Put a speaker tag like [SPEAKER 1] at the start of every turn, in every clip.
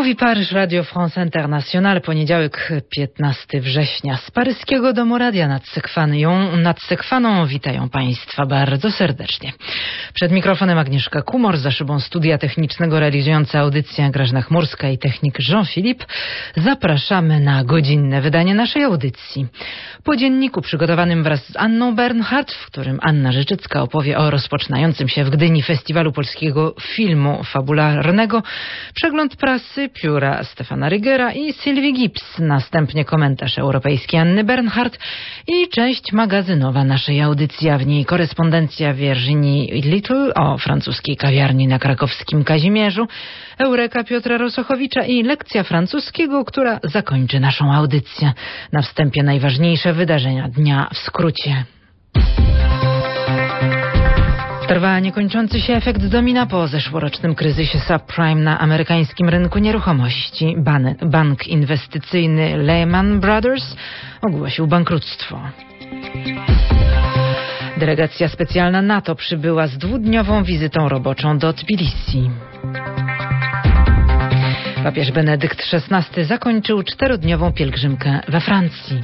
[SPEAKER 1] Mówi Paryż, Radio France International, poniedziałek 15 września. Z paryskiego Domu Radia nad Sekwaną witają Państwa bardzo serdecznie. Przed mikrofonem Agnieszka Kumor, za szybą studia technicznego realizująca audycję Grażyna Chmurska i technik Jean-Philippe. Zapraszamy na godzinne wydanie naszej audycji. Po dzienniku przygotowanym wraz z Anną Bernhardt, w którym Anna Rzeczycka opowie o rozpoczynającym się w Gdyni Festiwalu Polskiego Filmu Fabularnego, przegląd prasy, pióra Stefana Rygera i Sylwii Gibbs, następnie komentarz europejski Anny Bernhardt i część magazynowa naszej audycji, a w niej korespondencja Virginie Little o francuskiej kawiarni na krakowskim Kazimierzu, Eureka Piotra Rosochowicza i lekcja francuskiego, która zakończy naszą audycję. Na wstępie najważniejsze wydarzenia dnia w skrócie. Trwa niekończący się efekt domina po zeszłorocznym kryzysie subprime na amerykańskim rynku nieruchomości. Bank inwestycyjny Lehman Brothers ogłosił bankructwo. Delegacja specjalna NATO przybyła z dwudniową wizytą roboczą do Tbilisi. Papież Benedykt XVI zakończył 4-dniową pielgrzymkę we Francji.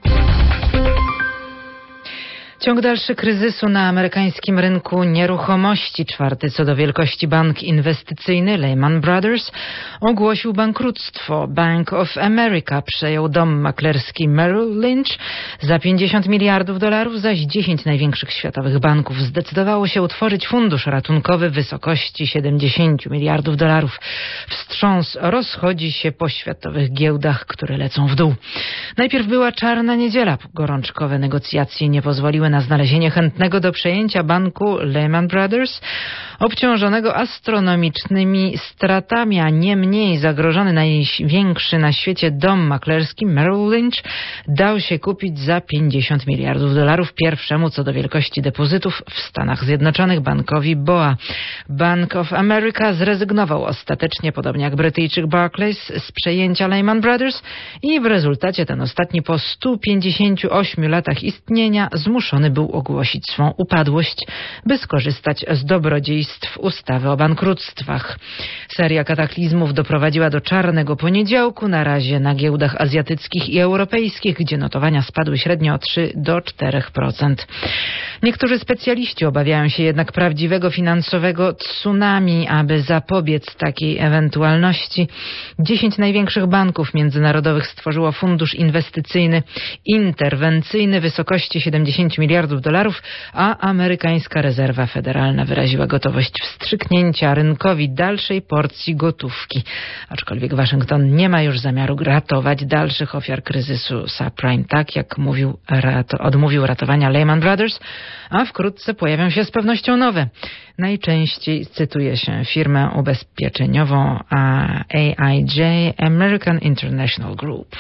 [SPEAKER 1] Ciąg dalszy kryzysu na amerykańskim rynku nieruchomości. Czwarty co do wielkości bank inwestycyjny Lehman Brothers ogłosił bankructwo. Bank of America przejął dom maklerski Merrill Lynch za $50 miliardów, zaś 10 największych światowych banków zdecydowało się utworzyć fundusz ratunkowy w wysokości $70 miliardów. Wstrząs rozchodzi się po światowych giełdach, które lecą w dół. Najpierw była czarna niedziela. Gorączkowe negocjacje nie pozwoliły na znalezienie chętnego do przejęcia banku Lehman Brothers, obciążonego astronomicznymi stratami, a nie mniej zagrożony największy na świecie dom maklerski Merrill Lynch dał się kupić za $50 miliardów, pierwszemu co do wielkości depozytów w Stanach Zjednoczonych bankowi BOA. Bank of America zrezygnował ostatecznie, podobnie jak Brytyjczyk Barclays, z przejęcia Lehman Brothers i w rezultacie ten ostatni po 158 latach istnienia zmuszony był ogłosić swą upadłość, by skorzystać z dobrodziejstw ustawy o bankructwach. Seria kataklizmów doprowadziła do czarnego poniedziałku, na razie na giełdach azjatyckich i europejskich, gdzie notowania spadły średnio o 3–4%. Niektórzy specjaliści obawiają się jednak prawdziwego finansowego tsunami. Aby zapobiec takiej ewentualności, 10 największych banków międzynarodowych stworzyło fundusz inwestycyjny interwencyjny w wysokości $70 miliardów, a amerykańska rezerwa federalna wyraziła gotowość wstrzyknięcia rynkowi dalszej porcji gotówki. Aczkolwiek Waszyngton nie ma już zamiaru ratować dalszych ofiar kryzysu subprime, tak jak odmówił ratowania Lehman Brothers, a wkrótce pojawią się z pewnością nowe. Najczęściej cytuje się firmę ubezpieczeniową AIG, American International Group.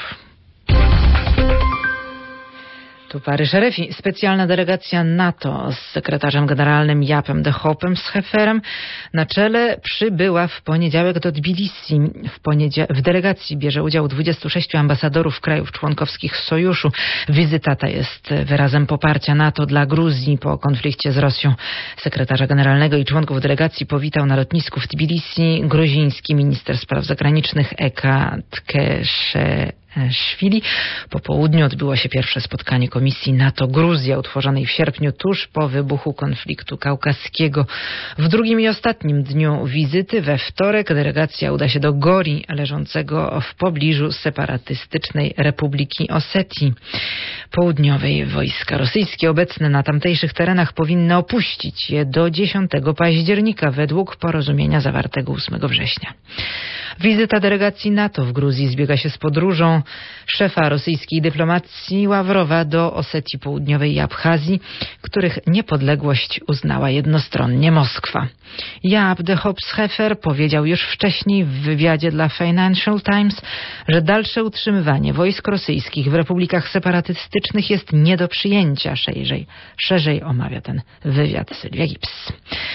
[SPEAKER 1] Tu Paryż RFI. Specjalna delegacja NATO z sekretarzem generalnym Jaapem de Hoopem Schefferem na czele przybyła w poniedziałek do Tbilisi. W delegacji bierze udział 26 ambasadorów krajów członkowskich Sojuszu. Wizyta ta jest wyrazem poparcia NATO dla Gruzji po konflikcie z Rosją. Sekretarza generalnego i członków delegacji powitał na lotnisku w Tbilisi gruziński minister spraw zagranicznych Eka Tkeszeszwili. Po południu odbyło się pierwsze spotkanie Komisji NATO-Gruzja, utworzonej w sierpniu tuż po wybuchu konfliktu kaukaskiego. W drugim i ostatnim dniu wizyty, we wtorek, delegacja uda się do Gori, leżącego w pobliżu separatystycznej Republiki Osetii Południowej. Wojska rosyjskie obecne na tamtejszych terenach powinny opuścić je do 10 października według porozumienia zawartego 8 września. Wizyta delegacji NATO w Gruzji zbiega się z podróżą szefa rosyjskiej dyplomacji Ławrowa do Osetii Południowej i Abchazji, których niepodległość uznała jednostronnie Moskwa. Jaap de Hoop Scheffer powiedział już wcześniej w wywiadzie dla Financial Times, że dalsze utrzymywanie wojsk rosyjskich w republikach separatystycznych jest nie do przyjęcia. Szerzej omawia ten wywiad Sylwia Gibbs.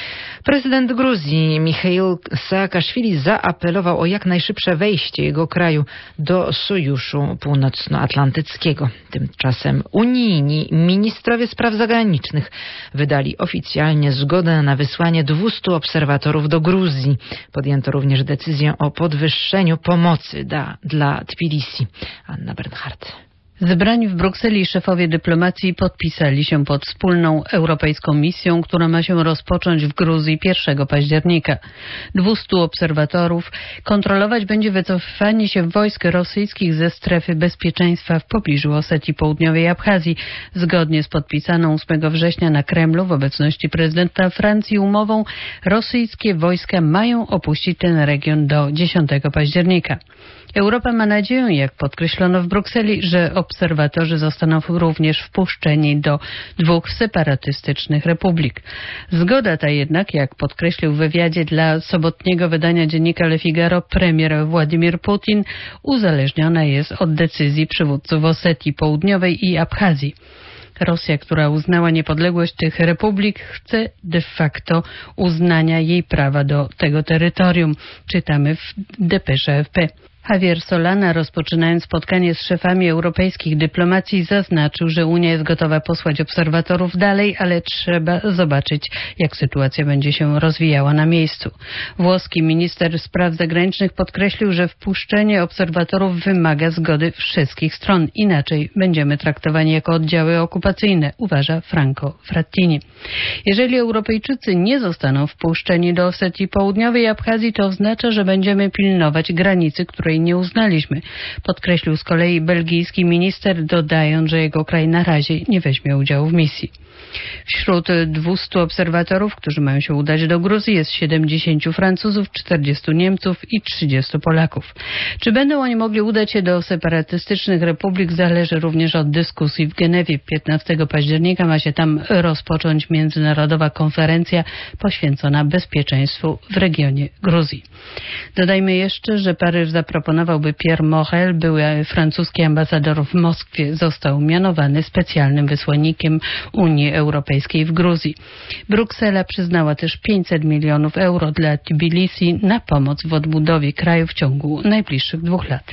[SPEAKER 1] Prezydent Gruzji Michail Saakaszwili zaapelował o jak najszybsze wejście jego kraju do Sojuszu Północnoatlantyckiego. Tymczasem unijni ministrowie spraw zagranicznych wydali oficjalnie zgodę na wysłanie 200 obserwatorów do Gruzji. Podjęto również decyzję o podwyższeniu pomocy dla Tbilisi. Anna Bernhardt.
[SPEAKER 2] Zebrani w Brukseli szefowie dyplomacji podpisali się pod wspólną europejską misją, która ma się rozpocząć w Gruzji 1 października. 200 obserwatorów kontrolować będzie wycofywanie się wojsk rosyjskich ze strefy bezpieczeństwa w pobliżu Osetii Południowej i Abchazji. Zgodnie z podpisaną 8 września na Kremlu w obecności prezydenta Francji umową, rosyjskie wojska mają opuścić ten region do 10 października. Europa ma nadzieję, jak podkreślono w Brukseli, że obserwatorzy zostaną również wpuszczeni do 2 separatystycznych republik. Zgoda ta jednak, jak podkreślił w wywiadzie dla sobotniego wydania dziennika Le Figaro premier Władimir Putin, uzależniona jest od decyzji przywódców Osetii Południowej i Abchazji. Rosja, która uznała niepodległość tych republik, chce de facto uznania jej prawa do tego terytorium. Czytamy w depesze AFP. Javier Solana, rozpoczynając spotkanie z szefami europejskich dyplomacji, zaznaczył, że Unia jest gotowa posłać obserwatorów dalej, ale trzeba zobaczyć, jak sytuacja będzie się rozwijała na miejscu. Włoski minister spraw zagranicznych podkreślił, że wpuszczenie obserwatorów wymaga zgody wszystkich stron. Inaczej będziemy traktowani jako oddziały okupacyjne, uważa Franco Frattini. Jeżeli Europejczycy nie zostaną wpuszczeni do Osetii Południowej i Abchazji, to oznacza, że będziemy pilnować granicy, której nie uznaliśmy, podkreślił z kolei belgijski minister, dodając, że jego kraj na razie nie weźmie udziału w misji. Wśród 200 obserwatorów, którzy mają się udać do Gruzji, jest 70 Francuzów, 40 Niemców i 30 Polaków. Czy będą oni mogli udać się do separatystycznych republik, zależy również od dyskusji w Genewie. 15 października ma się tam rozpocząć międzynarodowa konferencja poświęcona bezpieczeństwu w regionie Gruzji. Dodajmy jeszcze, że Paryż zaproponował, by Pierre Morel, były francuski ambasador w Moskwie, został mianowany specjalnym wysłannikiem Unii Europejskiej w Gruzji. Bruksela przyznała też 500 milionów euro dla Tbilisi na pomoc w odbudowie kraju w ciągu najbliższych 2 lat.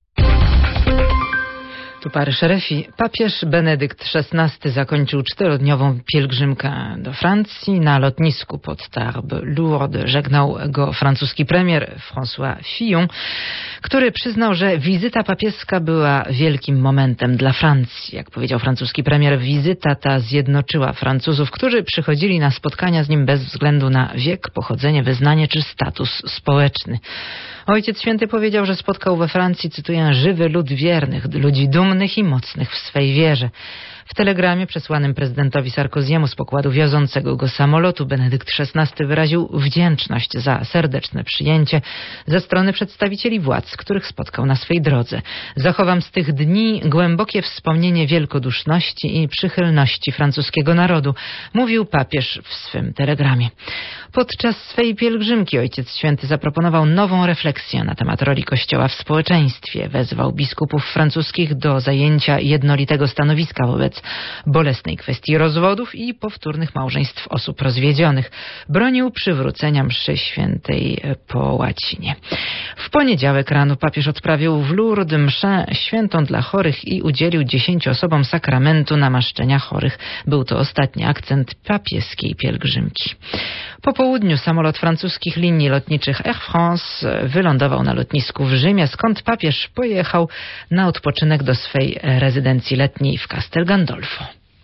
[SPEAKER 1] Tu Paryż RFI. Papież Benedykt XVI zakończył 4-dniową pielgrzymkę do Francji. Na lotnisku pod Tarbes-Lourdes żegnał go francuski premier François Fillon, który przyznał, że wizyta papieska była wielkim momentem dla Francji. Jak powiedział francuski premier, wizyta ta zjednoczyła Francuzów, którzy przychodzili na spotkania z nim bez względu na wiek, pochodzenie, wyznanie czy status społeczny. Ojciec Święty powiedział, że spotkał we Francji, cytuję, żywy lud wiernych, ludzi dumnych i mocnych w swej wierze. W telegramie przesłanym prezydentowi Sarkoziemu z pokładu wiozącego go samolotu Benedykt XVI wyraził wdzięczność za serdeczne przyjęcie ze strony przedstawicieli władz, których spotkał na swej drodze. Zachowam z tych dni głębokie wspomnienie wielkoduszności i przychylności francuskiego narodu, mówił papież w swym telegramie. Podczas swej pielgrzymki Ojciec Święty zaproponował nową refleksję na temat roli Kościoła w społeczeństwie. Wezwał biskupów francuskich do zajęcia jednolitego stanowiska wobec bolesnej kwestii rozwodów i powtórnych małżeństw osób rozwiedzionych. Bronił przywrócenia mszy świętej po łacinie. W poniedziałek rano papież odprawił w Lourdes mszę świętą dla chorych i udzielił 10 osobom sakramentu namaszczenia chorych. Był to ostatni akcent papieskiej pielgrzymki. Po południu samolot francuskich linii lotniczych Air France wylądował na lotnisku w Rzymie, skąd papież pojechał na odpoczynek do swej rezydencji letniej w Castel Gandolfo.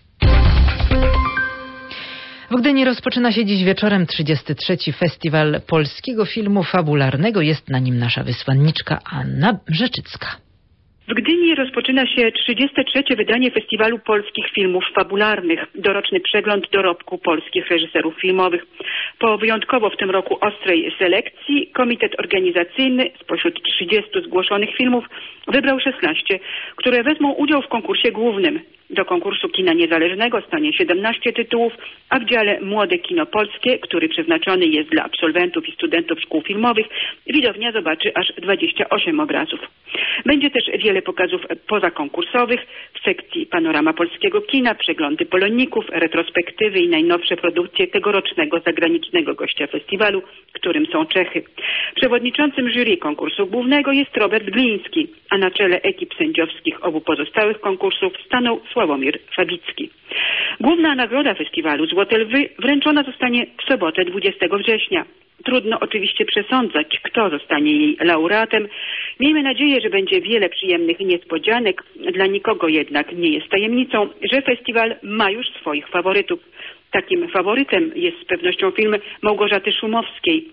[SPEAKER 1] W Gdyni rozpoczyna się dziś wieczorem 33. Festiwal Polskiego Filmu Fabularnego. Jest na nim nasza wysłanniczka Anna Rzeczycka.
[SPEAKER 3] W Gdyni rozpoczyna się 33. wydanie Festiwalu Polskich Filmów Fabularnych, doroczny przegląd dorobku polskich reżyserów filmowych. Po wyjątkowo w tym roku ostrej selekcji komitet organizacyjny spośród 30 zgłoszonych filmów wybrał 16, które wezmą udział w konkursie głównym. Do konkursu kina niezależnego stanie 17 tytułów, a w dziale Młode Kino Polskie, który przeznaczony jest dla absolwentów i studentów szkół filmowych, widownia zobaczy aż 28 obrazów. Będzie też wiele pokazów pozakonkursowych, w sekcji Panorama Polskiego Kina, przeglądy poloników, retrospektywy i najnowsze produkcje tegorocznego zagranicznego gościa festiwalu, którym są Czechy. Przewodniczącym jury konkursu głównego jest Robert Gliński, a na czele ekip sędziowskich obu pozostałych konkursów stanął Sławomir Fabicki. Główna nagroda festiwalu Złote Lwy wręczona zostanie w sobotę 20 września. Trudno oczywiście przesądzać, kto zostanie jej laureatem. Miejmy nadzieję, że będzie wiele przyjemnych niespodzianek. Dla nikogo jednak nie jest tajemnicą, że festiwal ma już swoich faworytów. Takim faworytem jest z pewnością film Małgorzaty Szumowskiej,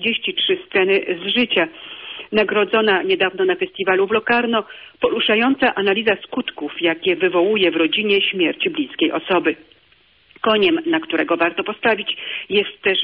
[SPEAKER 3] 33 sceny z życia. Nagrodzona niedawno na festiwalu w Locarno, poruszająca analiza skutków, jakie wywołuje w rodzinie śmierć bliskiej osoby. Koniem, na którego warto postawić, jest też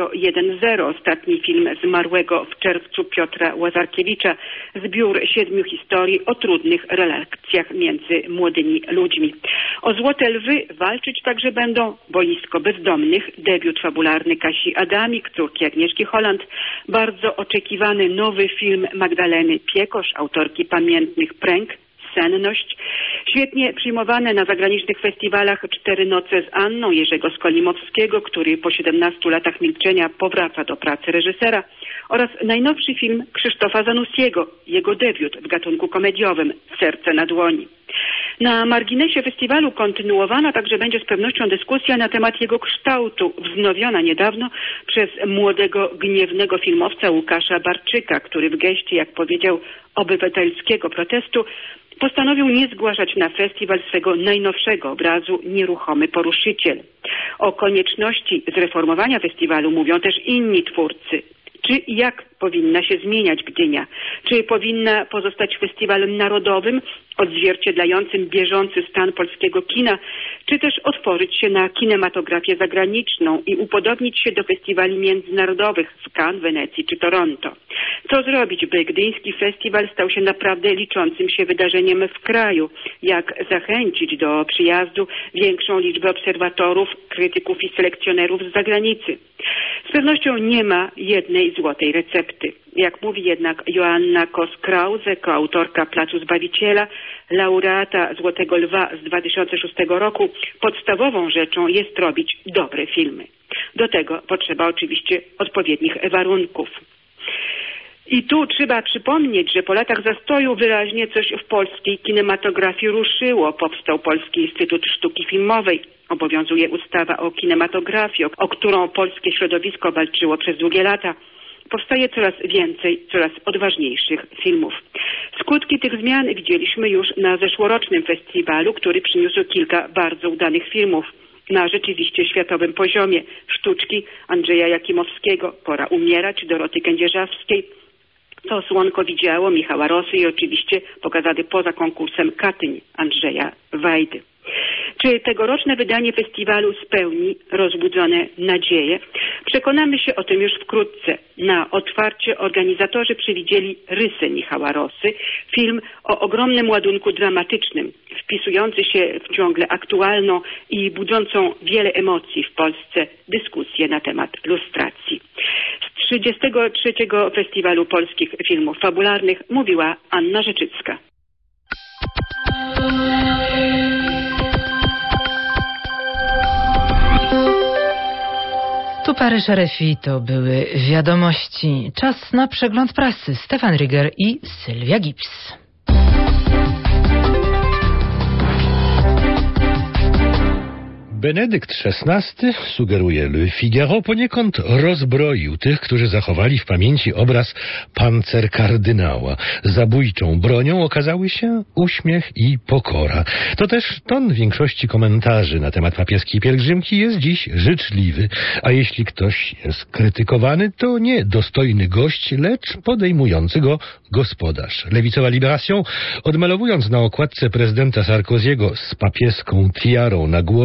[SPEAKER 3] 010, ostatni film zmarłego w czerwcu Piotra Łazarkiewicza, zbiór 7 historii o trudnych relacjach między młodymi ludźmi. O Złote Lwy walczyć także będą Boisko Bezdomnych, debiut fabularny Kasi Adamik, córki Agnieszki Holland, bardzo oczekiwany nowy film Magdaleny Piekosz, autorki pamiętnych Pręg, Senność. Świetnie przyjmowane na zagranicznych festiwalach 4 noce z Anną Jerzego Skolimowskiego, który po 17 latach milczenia powraca do pracy reżysera, oraz najnowszy film Krzysztofa Zanussiego, jego debiut w gatunku komediowym Serce na dłoni. Na marginesie festiwalu kontynuowana także będzie z pewnością dyskusja na temat jego kształtu, wznowiona niedawno przez młodego, gniewnego filmowca Łukasza Barczyka, który w geście, jak powiedział, obywatelskiego protestu postanowił nie zgłaszać na festiwal swego najnowszego obrazu Nieruchomy poruszyciel. O konieczności zreformowania festiwalu mówią też inni twórcy. Czy i jak powinna się zmieniać Gdynia? Czy powinna pozostać festiwalem narodowym, odzwierciedlającym bieżący stan polskiego kina, czy też otworzyć się na kinematografię zagraniczną i upodobnić się do festiwali międzynarodowych w Cannes, Wenecji czy Toronto? Co zrobić, by gdyński festiwal stał się naprawdę liczącym się wydarzeniem w kraju? Jak zachęcić do przyjazdu większą liczbę obserwatorów, krytyków i selekcjonerów z zagranicy? Z pewnością nie ma jednej złotej recepty. Jak mówi jednak Joanna Kos-Krause, koautorka Placu Zbawiciela, laureata Złotego Lwa z 2006 roku, podstawową rzeczą jest robić dobre filmy. Do tego potrzeba oczywiście odpowiednich warunków. I tu trzeba przypomnieć, że po latach zastoju wyraźnie coś w polskiej kinematografii ruszyło. Powstał Polski Instytut Sztuki Filmowej. Obowiązuje ustawa o kinematografii, o którą polskie środowisko walczyło przez długie lata. Powstaje coraz więcej, coraz odważniejszych filmów. Skutki tych zmian widzieliśmy już na zeszłorocznym festiwalu, który przyniósł kilka bardzo udanych filmów na rzeczywiście światowym poziomie. Sztuczki Andrzeja Jakimowskiego, Pora umierać, Doroty Kędzierzawskiej, To słonko widziało Michała Rosy i oczywiście pokazany poza konkursem Katyń Andrzeja Wajdy. Czy tegoroczne wydanie festiwalu spełni rozbudzone nadzieje? Przekonamy się o tym już wkrótce. Na otwarcie organizatorzy przewidzieli Rysę Michała Rosy, film o ogromnym ładunku dramatycznym, wpisujący się w ciągle aktualną i budzącą wiele emocji w Polsce dyskusję na temat lustracji. Z 33. Festiwalu Polskich Filmów Fabularnych mówiła Anna Rzeczycka.
[SPEAKER 1] Tu Paryż RFI, to były wiadomości. Czas na przegląd prasy. Stefan Ryger i Sylwia Gips.
[SPEAKER 4] Benedykt XVI, sugeruje Le Figaro, poniekąd rozbroił tych, którzy zachowali w pamięci obraz pancerkardynała. Zabójczą bronią okazały się uśmiech i pokora. To też ton większości komentarzy na temat papieskiej pielgrzymki jest dziś życzliwy, a jeśli ktoś jest krytykowany, to nie dostojny gość, lecz podejmujący go gospodarz. Lewicowa Libération, odmalowując na okładce prezydenta Sarkoziego z papieską tiarą na głowie,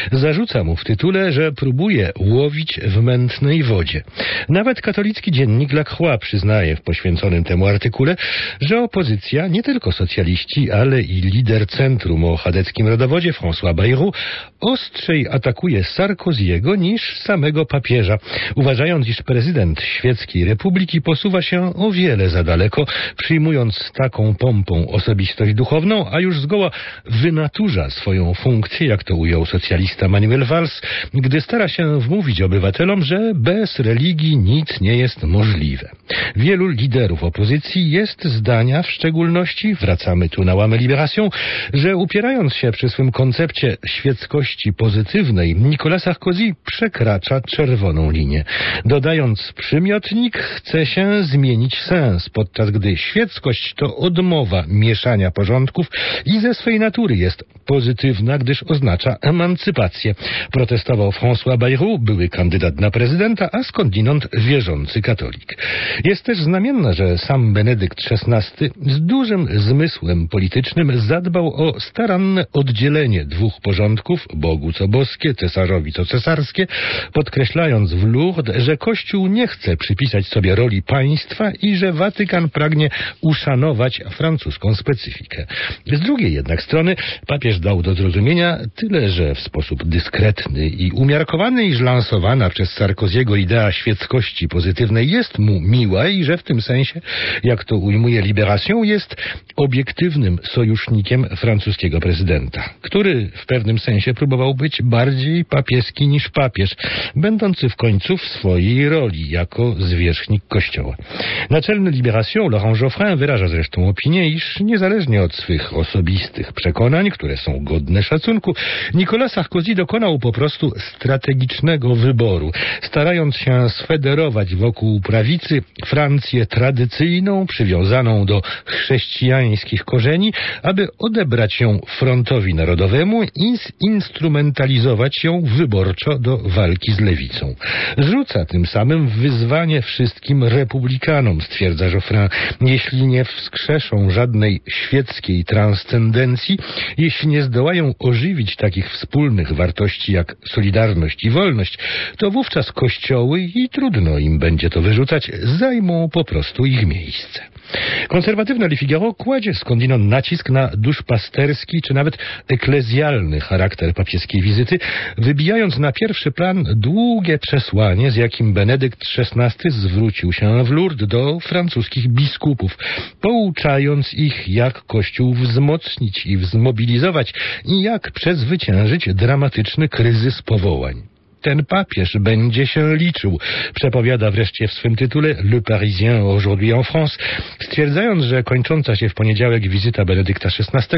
[SPEAKER 4] Zarzuca mu w tytule, że próbuje łowić w mętnej wodzie. Nawet katolicki dziennik La Croix przyznaje w poświęconym temu artykule, że opozycja, nie tylko socjaliści, ale i lider centrum o chadeckim rodowodzie François Bayrou, ostrzej atakuje Sarkozy'ego niż samego papieża, uważając, iż prezydent Świeckiej Republiki posuwa się o wiele za daleko, przyjmując taką pompą osobistość duchowną, a już zgoła wynaturza swoją funkcję, jak to ujął socjalista Manuel Valls, gdy stara się wmówić obywatelom, że bez religii nic nie jest możliwe. Wielu liderów opozycji jest zdania, w szczególności, wracamy tu na łamę Libération, że upierając się przy swym koncepcie świeckości pozytywnej, Nicolas Sarkozy przekracza czerwoną linię. Dodając przymiotnik, chce się zmienić sens, podczas gdy świeckość to odmowa mieszania porządków i ze swej natury jest pozytywna, gdyż oznacza emancypację. Protestował François Bayrou, były kandydat na prezydenta, a skądinąd wierzący katolik. Jest też znamienna, że sam Benedykt XVI z dużym zmysłem politycznym zadbał o staranne oddzielenie dwóch porządków, Bogu co boskie, cesarzowi co cesarskie, podkreślając w Lourdes, że Kościół nie chce przypisać sobie roli państwa i że Watykan pragnie uszanować francuską specyfikę. Z drugiej jednak strony papież dał do zrozumienia tyle, że w sposób dyskretny i umiarkowany, iż lansowana przez Sarkozy'ego idea świeckości pozytywnej jest mu miła i że w tym sensie, jak to ujmuje Libération, jest obiektywnym sojusznikiem francuskiego prezydenta, który w pewnym sensie próbował być bardziej papieski niż papież, będący w końcu w swojej roli jako zwierzchnik Kościoła. Naczelny Libération Laurent Geoffrin wyraża zresztą opinię, iż niezależnie od swych osobistych przekonań, które są godne szacunku, Nicolas Sarkozy dokonał po prostu strategicznego wyboru, starając się sfederować wokół prawicy Francję tradycyjną, przywiązaną do chrześcijańskich korzeni, aby odebrać ją frontowi narodowemu i zinstrumentalizować ją wyborczo do walki z lewicą. Zrzuca tym samym wyzwanie wszystkim republikanom, stwierdza Geoffrin, jeśli nie wskrzeszą żadnej świeckiej transcendencji, jeśli nie zdołają ożywić takich wspólnych wartości jak solidarność i wolność, to wówczas kościoły, i trudno im będzie to wyrzucać, zajmą po prostu ich miejsce. Konserwatywne Le Figaro kładzie skądinąd nacisk na duszpasterski czy nawet eklezjalny charakter papieskiej wizyty, wybijając na pierwszy plan długie przesłanie, z jakim Benedykt XVI zwrócił się w Lourdes do francuskich biskupów, pouczając ich, jak Kościół wzmocnić i zmobilizować i jak przezwyciężyć dramatyczny kryzys powołań. Ten papież będzie się liczył, przepowiada wreszcie w swym tytule Le Parisien aujourd'hui en France, stwierdzając, że kończąca się w poniedziałek wizyta Benedykta XVI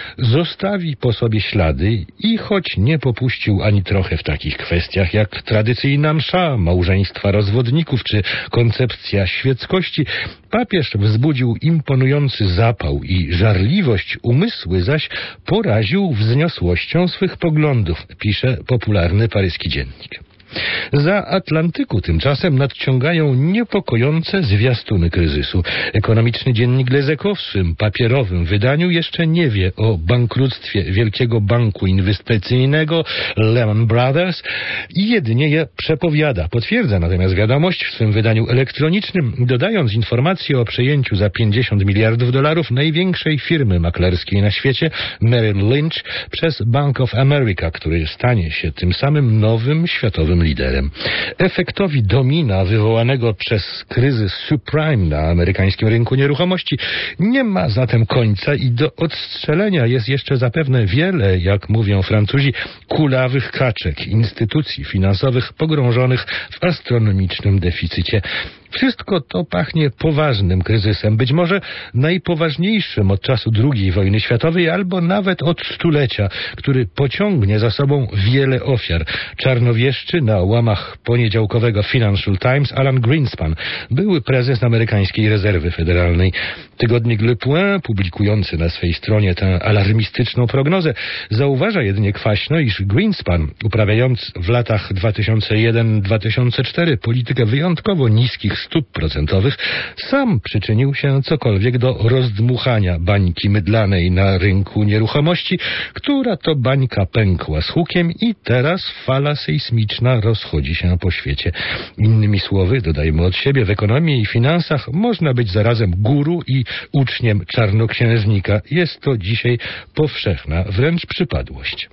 [SPEAKER 4] zostawi po sobie ślady i choć nie popuścił ani trochę w takich kwestiach jak tradycyjna msza, małżeństwa rozwodników czy koncepcja świeckości, papież wzbudził imponujący zapał i żarliwość, umysły zaś poraził wzniosłością swych poglądów, pisze popularny paryski dziennik. Za Atlantyku tymczasem nadciągają niepokojące zwiastuny kryzysu. Ekonomiczny dziennik Les Echos w swym papierowym wydaniu jeszcze nie wie o bankructwie wielkiego banku inwestycyjnego Lehman Brothers i jedynie je przepowiada. Potwierdza natomiast wiadomość w swym wydaniu elektronicznym, dodając informację o przejęciu za $50 miliardów największej firmy maklerskiej na świecie, Merrill Lynch, przez Bank of America, który stanie się tym samym nowym światowym liderem. Efektowi domina wywołanego przez kryzys subprime na amerykańskim rynku nieruchomości nie ma zatem końca i do odstrzelenia jest jeszcze zapewne wiele, jak mówią Francuzi, kulawych kaczek, instytucji finansowych pogrążonych w astronomicznym deficycie. Wszystko to pachnie poważnym kryzysem, być może najpoważniejszym od czasu II wojny światowej albo nawet od stulecia, który pociągnie za sobą wiele ofiar. Czarnowieszczy na łamach poniedziałkowego Financial Times Alan Greenspan, były prezes amerykańskiej rezerwy federalnej. Tygodnik Le Point, publikujący na swej stronie tę alarmistyczną prognozę, zauważa jedynie kwaśno, iż Greenspan, uprawiając w latach 2001-2004 politykę wyjątkowo niskich stóp procentowych sam przyczynił się cokolwiek do rozdmuchania bańki mydlanej na rynku nieruchomości, która to bańka pękła z hukiem i teraz fala sejsmiczna rozchodzi się po świecie. Innymi słowy, dodajmy od siebie, w ekonomii i finansach można być zarazem guru i uczniem czarnoksiężnika. Jest to dzisiaj powszechna wręcz przypadłość.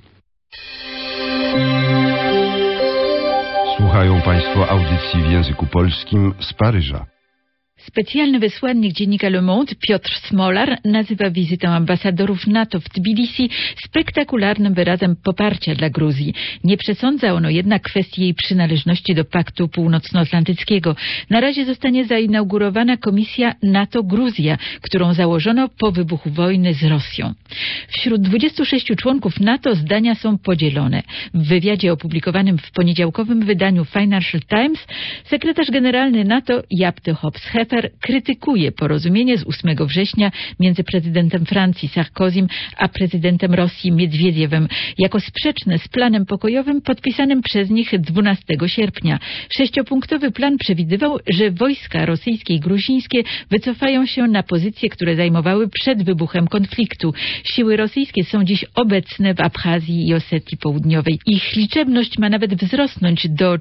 [SPEAKER 5] Słuchają Państwo audycji w języku polskim z Paryża.
[SPEAKER 6] Specjalny wysłannik dziennika Le Monde, Piotr Smolar, nazywa wizytę ambasadorów NATO w Tbilisi spektakularnym wyrazem poparcia dla Gruzji. Nie przesądza ono jednak kwestii jej przynależności do Paktu Północnoatlantyckiego. Na razie zostanie zainaugurowana komisja NATO-Gruzja, którą założono po wybuchu wojny z Rosją. Wśród 26 członków NATO zdania są podzielone. W wywiadzie opublikowanym w poniedziałkowym wydaniu Financial Times sekretarz generalny NATO Jaap de Hoop-Scheffer krytykuje porozumienie z 8 września między prezydentem Francji Sarkozym a prezydentem Rosji Miedwiediewem jako sprzeczne z planem pokojowym podpisanym przez nich 12 sierpnia. 6-punktowy plan przewidywał, że wojska rosyjskie i gruzińskie wycofają się na pozycje, które zajmowały przed wybuchem konfliktu. Siły rosyjskie są dziś obecne w Abchazji i Osetii Południowej. Ich liczebność ma nawet wzrosnąć do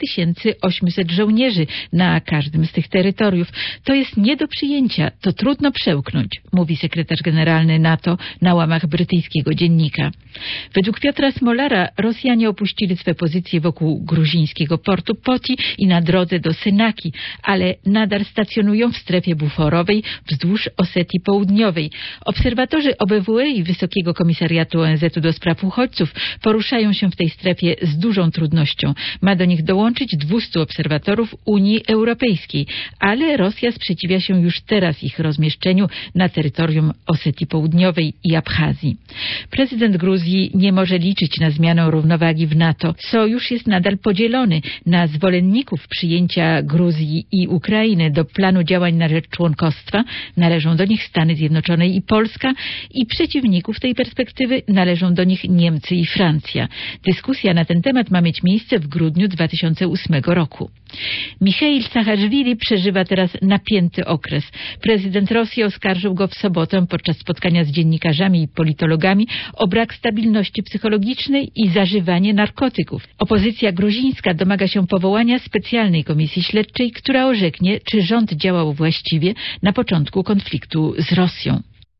[SPEAKER 6] 3800 żołnierzy na każdym z tych terytoriów. To jest nie do przyjęcia, to trudno przełknąć, mówi sekretarz generalny NATO na łamach brytyjskiego dziennika. Według Piotra Smolara Rosjanie opuścili swe pozycje wokół gruzińskiego portu Poti i na drodze do Synaki, ale nadal stacjonują w strefie buforowej wzdłuż Osetii Południowej. Obserwatorzy OBWE i Wysokiego Komisariatu ONZ-u do spraw uchodźców poruszają się w tej strefie z dużą trudnością. Ma do nich dołączyć 200 obserwatorów Unii Europejskiej, ale Rosja sprzeciwia się już teraz ich rozmieszczeniu na terytorium Osetii Południowej i Abchazji. Prezydent Gruzji nie może liczyć na zmianę równowagi w NATO. Sojusz jest nadal podzielony na zwolenników przyjęcia Gruzji i Ukrainy do planu działań na rzecz członkostwa. Należą do nich Stany Zjednoczone i Polska i przeciwników tej perspektywy należą do nich Niemcy i Francja. Dyskusja na ten temat ma mieć miejsce w grudniu 2008 roku. Michail Saakaszwili przeżywa teraz napięty okres. Prezydent Rosji oskarżył go w sobotę podczas spotkania z dziennikarzami i politologami o brak stabilności psychologicznej i zażywanie narkotyków. Opozycja gruzińska domaga się powołania specjalnej komisji śledczej, która orzeknie, czy rząd działał właściwie na początku konfliktu z Rosją.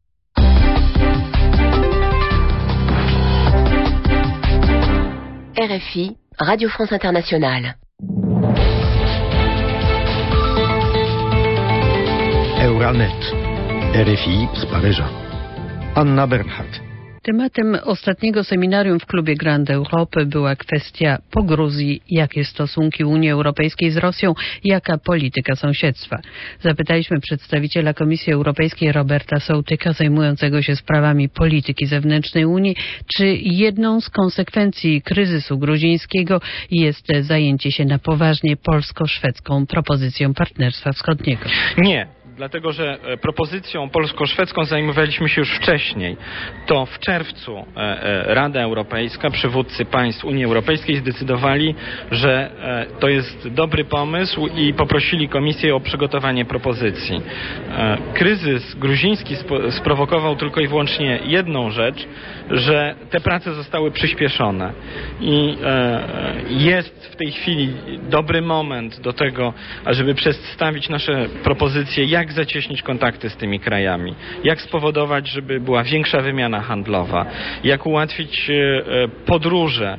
[SPEAKER 7] RFI, Radio France Internationale.
[SPEAKER 5] Euranet. RFI z Paryża. Anna Bernhardt.
[SPEAKER 2] Tematem ostatniego seminarium w klubie Grand Europe była kwestia po Gruzji, jakie stosunki Unii Europejskiej z Rosją, jaka polityka sąsiedztwa. Zapytaliśmy przedstawiciela Komisji Europejskiej Roberta Sołtyka, zajmującego się sprawami polityki zewnętrznej Unii, czy jedną z konsekwencji kryzysu gruzińskiego jest zajęcie się na poważnie polsko-szwedzką propozycją Partnerstwa Wschodniego.
[SPEAKER 8] Nie. Dlatego, że propozycją polsko-szwedzką zajmowaliśmy się już wcześniej. To w czerwcu Rada Europejska, przywódcy państw Unii Europejskiej zdecydowali, że to jest dobry pomysł i poprosili Komisję o przygotowanie propozycji. Kryzys gruziński sprowokował tylko i wyłącznie jedną rzecz, że te prace zostały przyspieszone. I jest w tej chwili dobry moment do tego, ażeby przedstawić nasze propozycje, jak zacieśnić kontakty z tymi krajami, jak spowodować, żeby była większa wymiana handlowa, jak ułatwić podróże,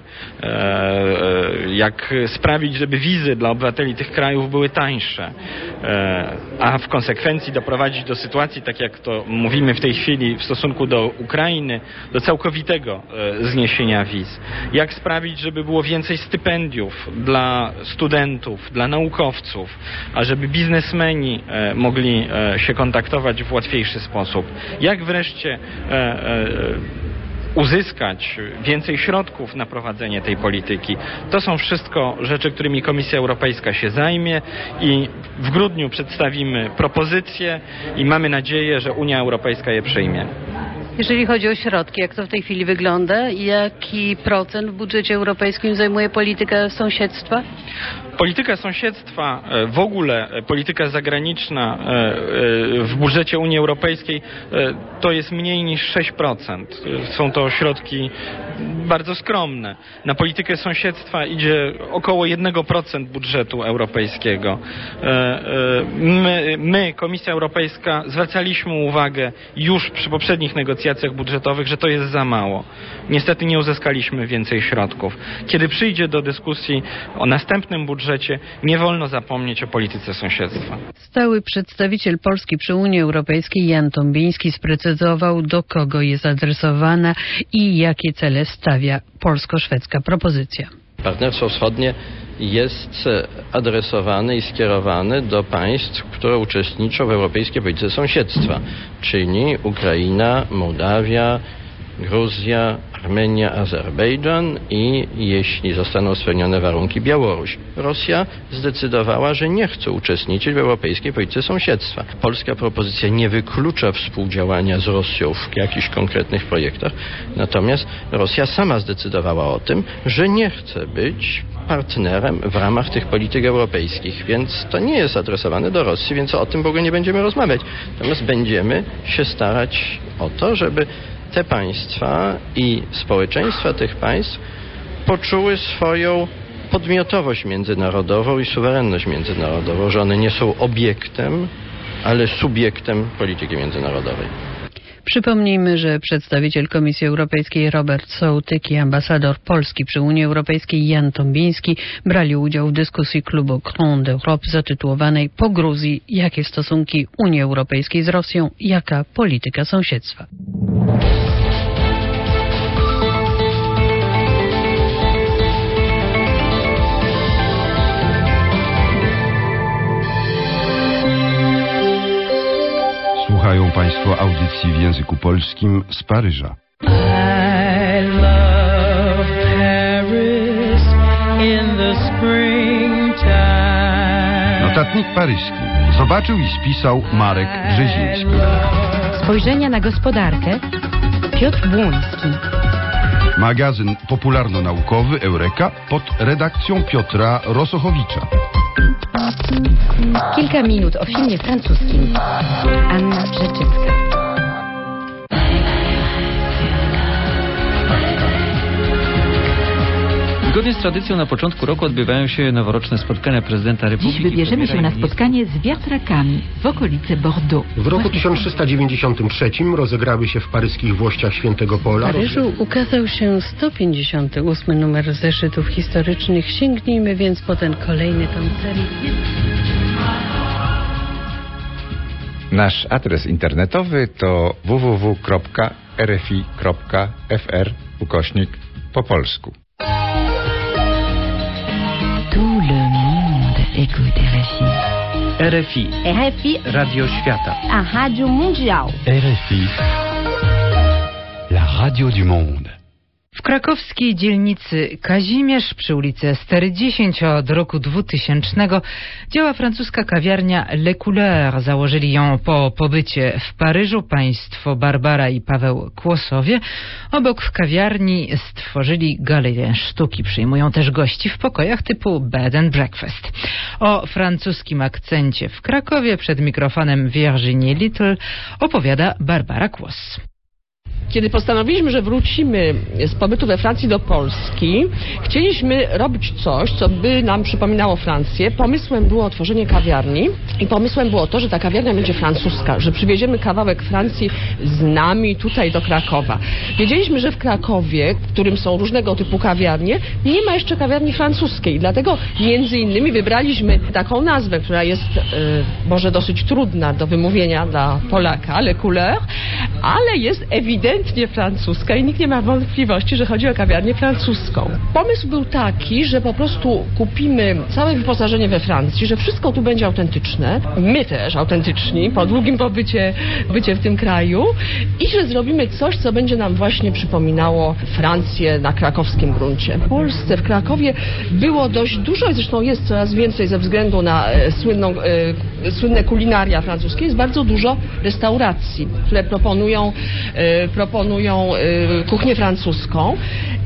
[SPEAKER 8] jak sprawić, żeby wizy dla obywateli tych krajów były tańsze, a w konsekwencji doprowadzić do sytuacji, tak jak to mówimy w tej chwili w stosunku do Ukrainy, do całkowitego zniesienia wiz. Jak sprawić, żeby było więcej stypendiów dla studentów, dla naukowców, a żeby biznesmeni mogli się kontaktować w łatwiejszy sposób. Jak wreszcie uzyskać więcej środków na prowadzenie tej polityki. To są wszystko rzeczy, którymi Komisja Europejska się zajmie i w grudniu przedstawimy propozycje i mamy nadzieję, że Unia Europejska je przyjmie.
[SPEAKER 2] Jeżeli chodzi o środki, jak to w tej chwili wygląda? Jaki procent w budżecie europejskim zajmuje polityka sąsiedztwa?
[SPEAKER 8] Polityka sąsiedztwa, w ogóle polityka zagraniczna w budżecie Unii Europejskiej to jest mniej niż 6%. Są to środki bardzo skromne. Na politykę sąsiedztwa idzie około 1% budżetu europejskiego. My, Komisja Europejska, zwracaliśmy uwagę już przy poprzednich negocjacjach budżetowych, że to jest za mało. Niestety nie uzyskaliśmy więcej środków. Kiedy przyjdzie do dyskusji o następnym budżecie, nie wolno zapomnieć o polityce sąsiedztwa.
[SPEAKER 2] Stały przedstawiciel Polski przy Unii Europejskiej Jan Tombiński sprecyzował, do kogo jest adresowana i jakie cele stawia polsko-szwedzka propozycja.
[SPEAKER 9] Partnerstwo wschodnie jest adresowane i skierowane do państw, które uczestniczą w europejskiej polityce sąsiedztwa, czyli Ukraina, Mołdawia, Gruzja, Armenia, Azerbejdżan i, jeśli zostaną spełnione warunki, Białoruś. Rosja zdecydowała, że nie chce uczestniczyć w europejskiej polityce sąsiedztwa. Polska propozycja nie wyklucza współdziałania z Rosją w jakichś konkretnych projektach, natomiast Rosja sama zdecydowała o tym, że nie chce być partnerem w ramach tych polityk europejskich, więc to nie jest adresowane do Rosji, więc o tym w ogóle nie będziemy rozmawiać. Natomiast będziemy się starać o to, żeby te państwa i społeczeństwa tych państw poczuły swoją podmiotowość międzynarodową i suwerenność międzynarodową, że one nie są obiektem, ale subiektem polityki międzynarodowej.
[SPEAKER 2] Przypomnijmy, że przedstawiciel Komisji Europejskiej Robert Sołtyk i ambasador Polski przy Unii Europejskiej Jan Tombiński brali udział w dyskusji klubu Grande Europe zatytułowanej Po Gruzji, jakie stosunki Unii Europejskiej z Rosją, jaka polityka sąsiedztwa.
[SPEAKER 5] Słuchają Państwo audycji w języku polskim z Paryża. Notatnik paryski zobaczył i spisał Marek Brzeziński.
[SPEAKER 7] Spojrzenia na gospodarkę Piotr Błoński.
[SPEAKER 5] Magazyn popularno-naukowy Eureka pod redakcją Piotra Rosochowicza.
[SPEAKER 7] Kilka minut o filmie francuskim. Anna Brzeczewska.
[SPEAKER 10] Zgodnie z tradycją na początku roku odbywają się noworoczne spotkania prezydenta Republiki.
[SPEAKER 6] Dziś wybierzemy się na spotkanie z wiatrakami w okolice Bordeaux.
[SPEAKER 11] W roku 1393 rozegrały się w paryskich Włościach Świętego Pola.
[SPEAKER 2] W Paryżu ukazał się 158 numer zeszytów historycznych. Sięgnijmy więc po ten kolejny tom serii.
[SPEAKER 12] Nasz adres internetowy to www.rfi.fr/po polsku.
[SPEAKER 6] Tout le monde écoute RFI.
[SPEAKER 10] RFI.
[SPEAKER 13] RFI.
[SPEAKER 10] Radio Świata.
[SPEAKER 13] A Rádio Mundial.
[SPEAKER 5] RFI. La radio du monde.
[SPEAKER 1] W krakowskiej dzielnicy Kazimierz przy ulicy Estery 10 od roku 2000 działa francuska kawiarnia Le Couleur. Założyli ją po pobycie w Paryżu państwo Barbara i Paweł Kłosowie. Obok kawiarni stworzyli galerię sztuki. Przyjmują też gości w pokojach typu bed and breakfast. O francuskim akcencie w Krakowie przed mikrofonem Virginie Little opowiada Barbara Kłos.
[SPEAKER 14] Kiedy postanowiliśmy, że wrócimy z pobytu we Francji do Polski, chcieliśmy robić coś, co by nam przypominało Francję. Pomysłem było otworzenie kawiarni i pomysłem było to, że ta kawiarnia będzie francuska, że przywieziemy kawałek Francji z nami tutaj do Krakowa. Wiedzieliśmy, że w Krakowie, w którym są różnego typu kawiarnie, nie ma jeszcze kawiarni francuskiej. Dlatego między innymi wybraliśmy taką nazwę, która jest może dosyć trudna do wymówienia dla Polaka, Le Couleur, ale jest ewidentnie francuska i nikt nie ma wątpliwości, że chodzi o kawiarnię francuską. Pomysł był taki, że po prostu kupimy całe wyposażenie we Francji, że wszystko tu będzie autentyczne, my też autentyczni, po długim pobycie w tym kraju i że zrobimy coś, co będzie nam właśnie przypominało Francję na krakowskim gruncie. W Polsce, w Krakowie było dość dużo i zresztą jest coraz więcej ze względu na słynne kulinaria francuskie, jest bardzo dużo restauracji, które proponują proponują kuchnię francuską.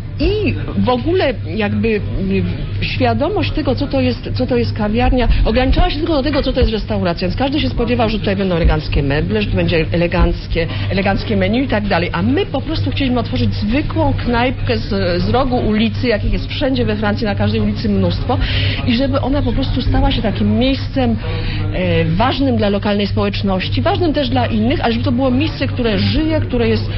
[SPEAKER 14] I w ogóle jakby świadomość tego, co to jest kawiarnia, ograniczała się tylko do tego, co to jest restauracja. Więc każdy się spodziewał, że tutaj będą eleganckie meble, że to będzie eleganckie menu i tak dalej. A my po prostu chcieliśmy otworzyć zwykłą knajpkę z rogu ulicy, jakich jest wszędzie we Francji, na każdej ulicy mnóstwo. I żeby ona po prostu stała się takim miejscem ważnym dla lokalnej społeczności, ważnym też dla innych, ale żeby to było miejsce, które żyje, które jest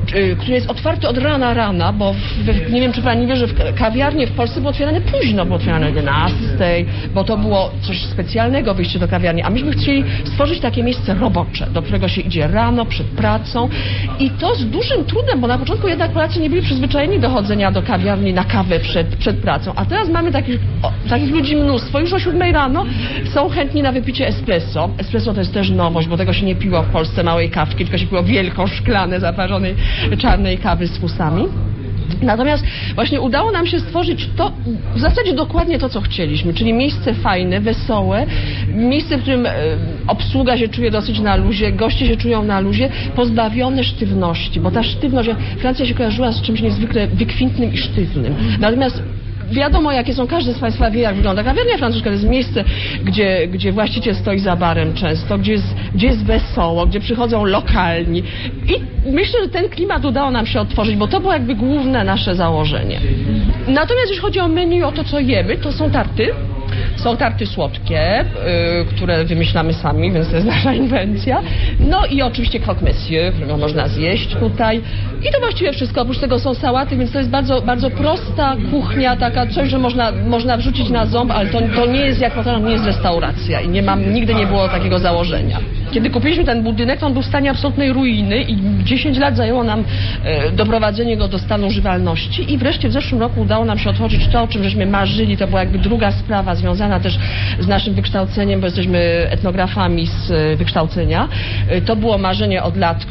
[SPEAKER 14] otwarte od rana, bo nie wiem, czy pani wie, że kawiarnie w Polsce były otwierane późno, było otwierane o 11, bo to było coś specjalnego, wyjście do kawiarni, a myśmy chcieli stworzyć takie miejsce robocze, do którego się idzie rano, przed pracą i to z dużym trudem, bo na początku jednak Polacy nie byli przyzwyczajeni do chodzenia do kawiarni na kawę przed pracą, a teraz mamy takich ludzi mnóstwo, już o 7 rano są chętni na wypicie espresso. Espresso to jest też nowość, bo tego się nie piło w Polsce małej kawki, tylko się piło wielką szklanę zaparzonej czarnej kawy z fusami. Natomiast właśnie udało nam się stworzyć to, w zasadzie dokładnie to, co chcieliśmy, czyli miejsce fajne, wesołe, miejsce, w którym obsługa się czuje dosyć na luzie, goście się czują na luzie, pozbawione sztywności, bo ta sztywność, Francja się kojarzyła z czymś niezwykle wykwintnym i sztywnym. Natomiast wiadomo, jakie są, każdy z Państwa wie, jak wygląda kawiarnia francuska. To jest miejsce, gdzie właściciel stoi za barem często, gdzie jest wesoło, gdzie przychodzą lokalni. I myślę, że ten klimat udało nam się otworzyć, bo to było jakby główne nasze założenie. Natomiast jeśli chodzi o menu, o to, co jemy, to są tarty. Są tarty słodkie, które wymyślamy sami, więc to jest nasza inwencja. No i oczywiście croque monsieur, którego można zjeść tutaj. I to właściwie wszystko. Oprócz tego są sałaty, więc to jest bardzo, bardzo prosta kuchnia, taka coś, że można wrzucić na ząb, ale to nie jest, jak powtarzam, nie jest restauracja i nigdy nie było takiego założenia. Kiedy kupiliśmy ten budynek, to on był w stanie absolutnej ruiny i 10 lat zajęło nam doprowadzenie go do stanu używalności i wreszcie w zeszłym roku udało nam się otworzyć to, o czym żeśmy marzyli. To była jakby druga sprawa związana też z naszym wykształceniem, bo jesteśmy etnografami z wykształcenia. To było marzenie od lat,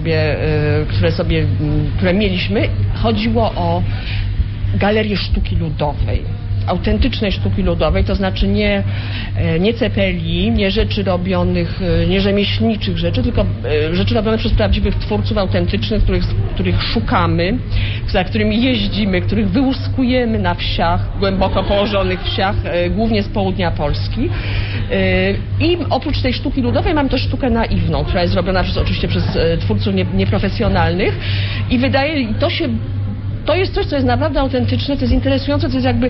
[SPEAKER 14] które mieliśmy. Chodziło o galerię sztuki ludowej. Autentycznej sztuki ludowej, to znaczy nie cepeli, nie rzeczy robionych, nie rzemieślniczych rzeczy, tylko rzeczy robione przez prawdziwych twórców autentycznych, których szukamy, za którymi jeździmy, których wyłuskujemy na wsiach, głęboko położonych wsiach, głównie z południa Polski. I oprócz tej sztuki ludowej mam też sztukę naiwną, która jest robiona oczywiście przez twórców nieprofesjonalnych i to jest coś, co jest naprawdę autentyczne, to jest interesujące, to jest jakby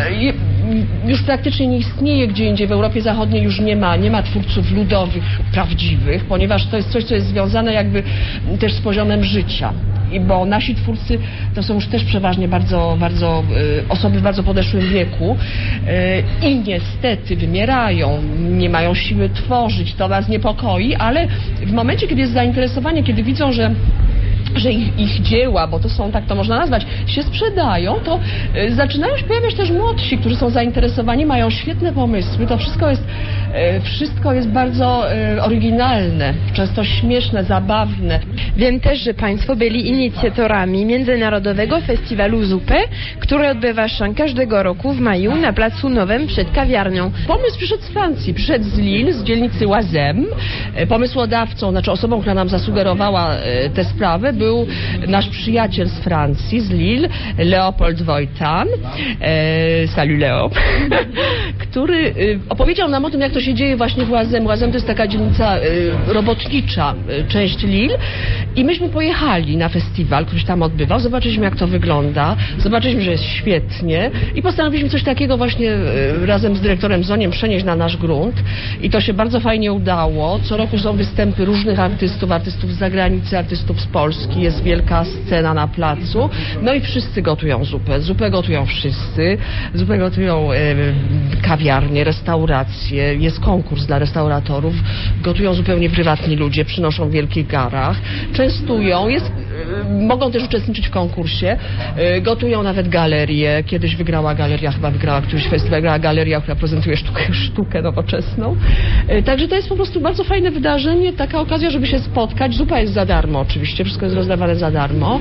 [SPEAKER 14] już praktycznie nie istnieje gdzie indziej. W Europie Zachodniej już nie ma twórców ludowych, prawdziwych, ponieważ to jest coś, co jest związane jakby też z poziomem życia. Bo nasi twórcy to są już też przeważnie osoby w bardzo podeszłym wieku i niestety wymierają, nie mają siły tworzyć, to nas niepokoi, ale w momencie, kiedy jest zainteresowanie, kiedy widzą, że ich dzieła, bo to są, tak to można nazwać, się sprzedają, to zaczynają się pojawiać też młodsi, którzy są zainteresowani, mają świetne pomysły. To wszystko jest bardzo oryginalne, często śmieszne, zabawne.
[SPEAKER 13] Wiem też, że Państwo byli inicjatorami Międzynarodowego Festiwalu Zupy, który odbywa się każdego roku w maju na Placu Nowym przed kawiarnią.
[SPEAKER 14] Pomysł przyszedł z Francji, przyszedł z Lille, z dzielnicy Łazem. Pomysłodawcą, znaczy osobą, która nam zasugerowała tę sprawę, był nasz przyjaciel z Francji, z Lille, Leopold Wojtan, salut Leo, który opowiedział nam o tym, jak to się dzieje właśnie w Łazem. Łazem to jest taka dzielnica robotnicza, część Lille i myśmy pojechali na festiwal, który się tam odbywał, zobaczyliśmy, jak to wygląda, zobaczyliśmy, że jest świetnie i postanowiliśmy coś takiego właśnie razem z dyrektorem Zoniem przenieść na nasz grunt i to się bardzo fajnie udało. Co roku są występy różnych artystów z zagranicy, artystów z Polski, jest wielka scena na placu, no i wszyscy gotują zupę. Zupę gotują wszyscy, zupę gotują kawiarnie, restauracje, jest konkurs dla restauratorów, gotują zupełnie prywatni ludzie, przynoszą w wielkich garach, częstują, mogą też uczestniczyć w konkursie, gotują nawet galerie, kiedyś wygrała któryś festiwal, wygrała galeria, która prezentuje sztukę nowoczesną. Także to jest po prostu bardzo fajne wydarzenie, taka okazja, żeby się spotkać. Zupa jest za darmo oczywiście, wszystko jest rozdawane za darmo.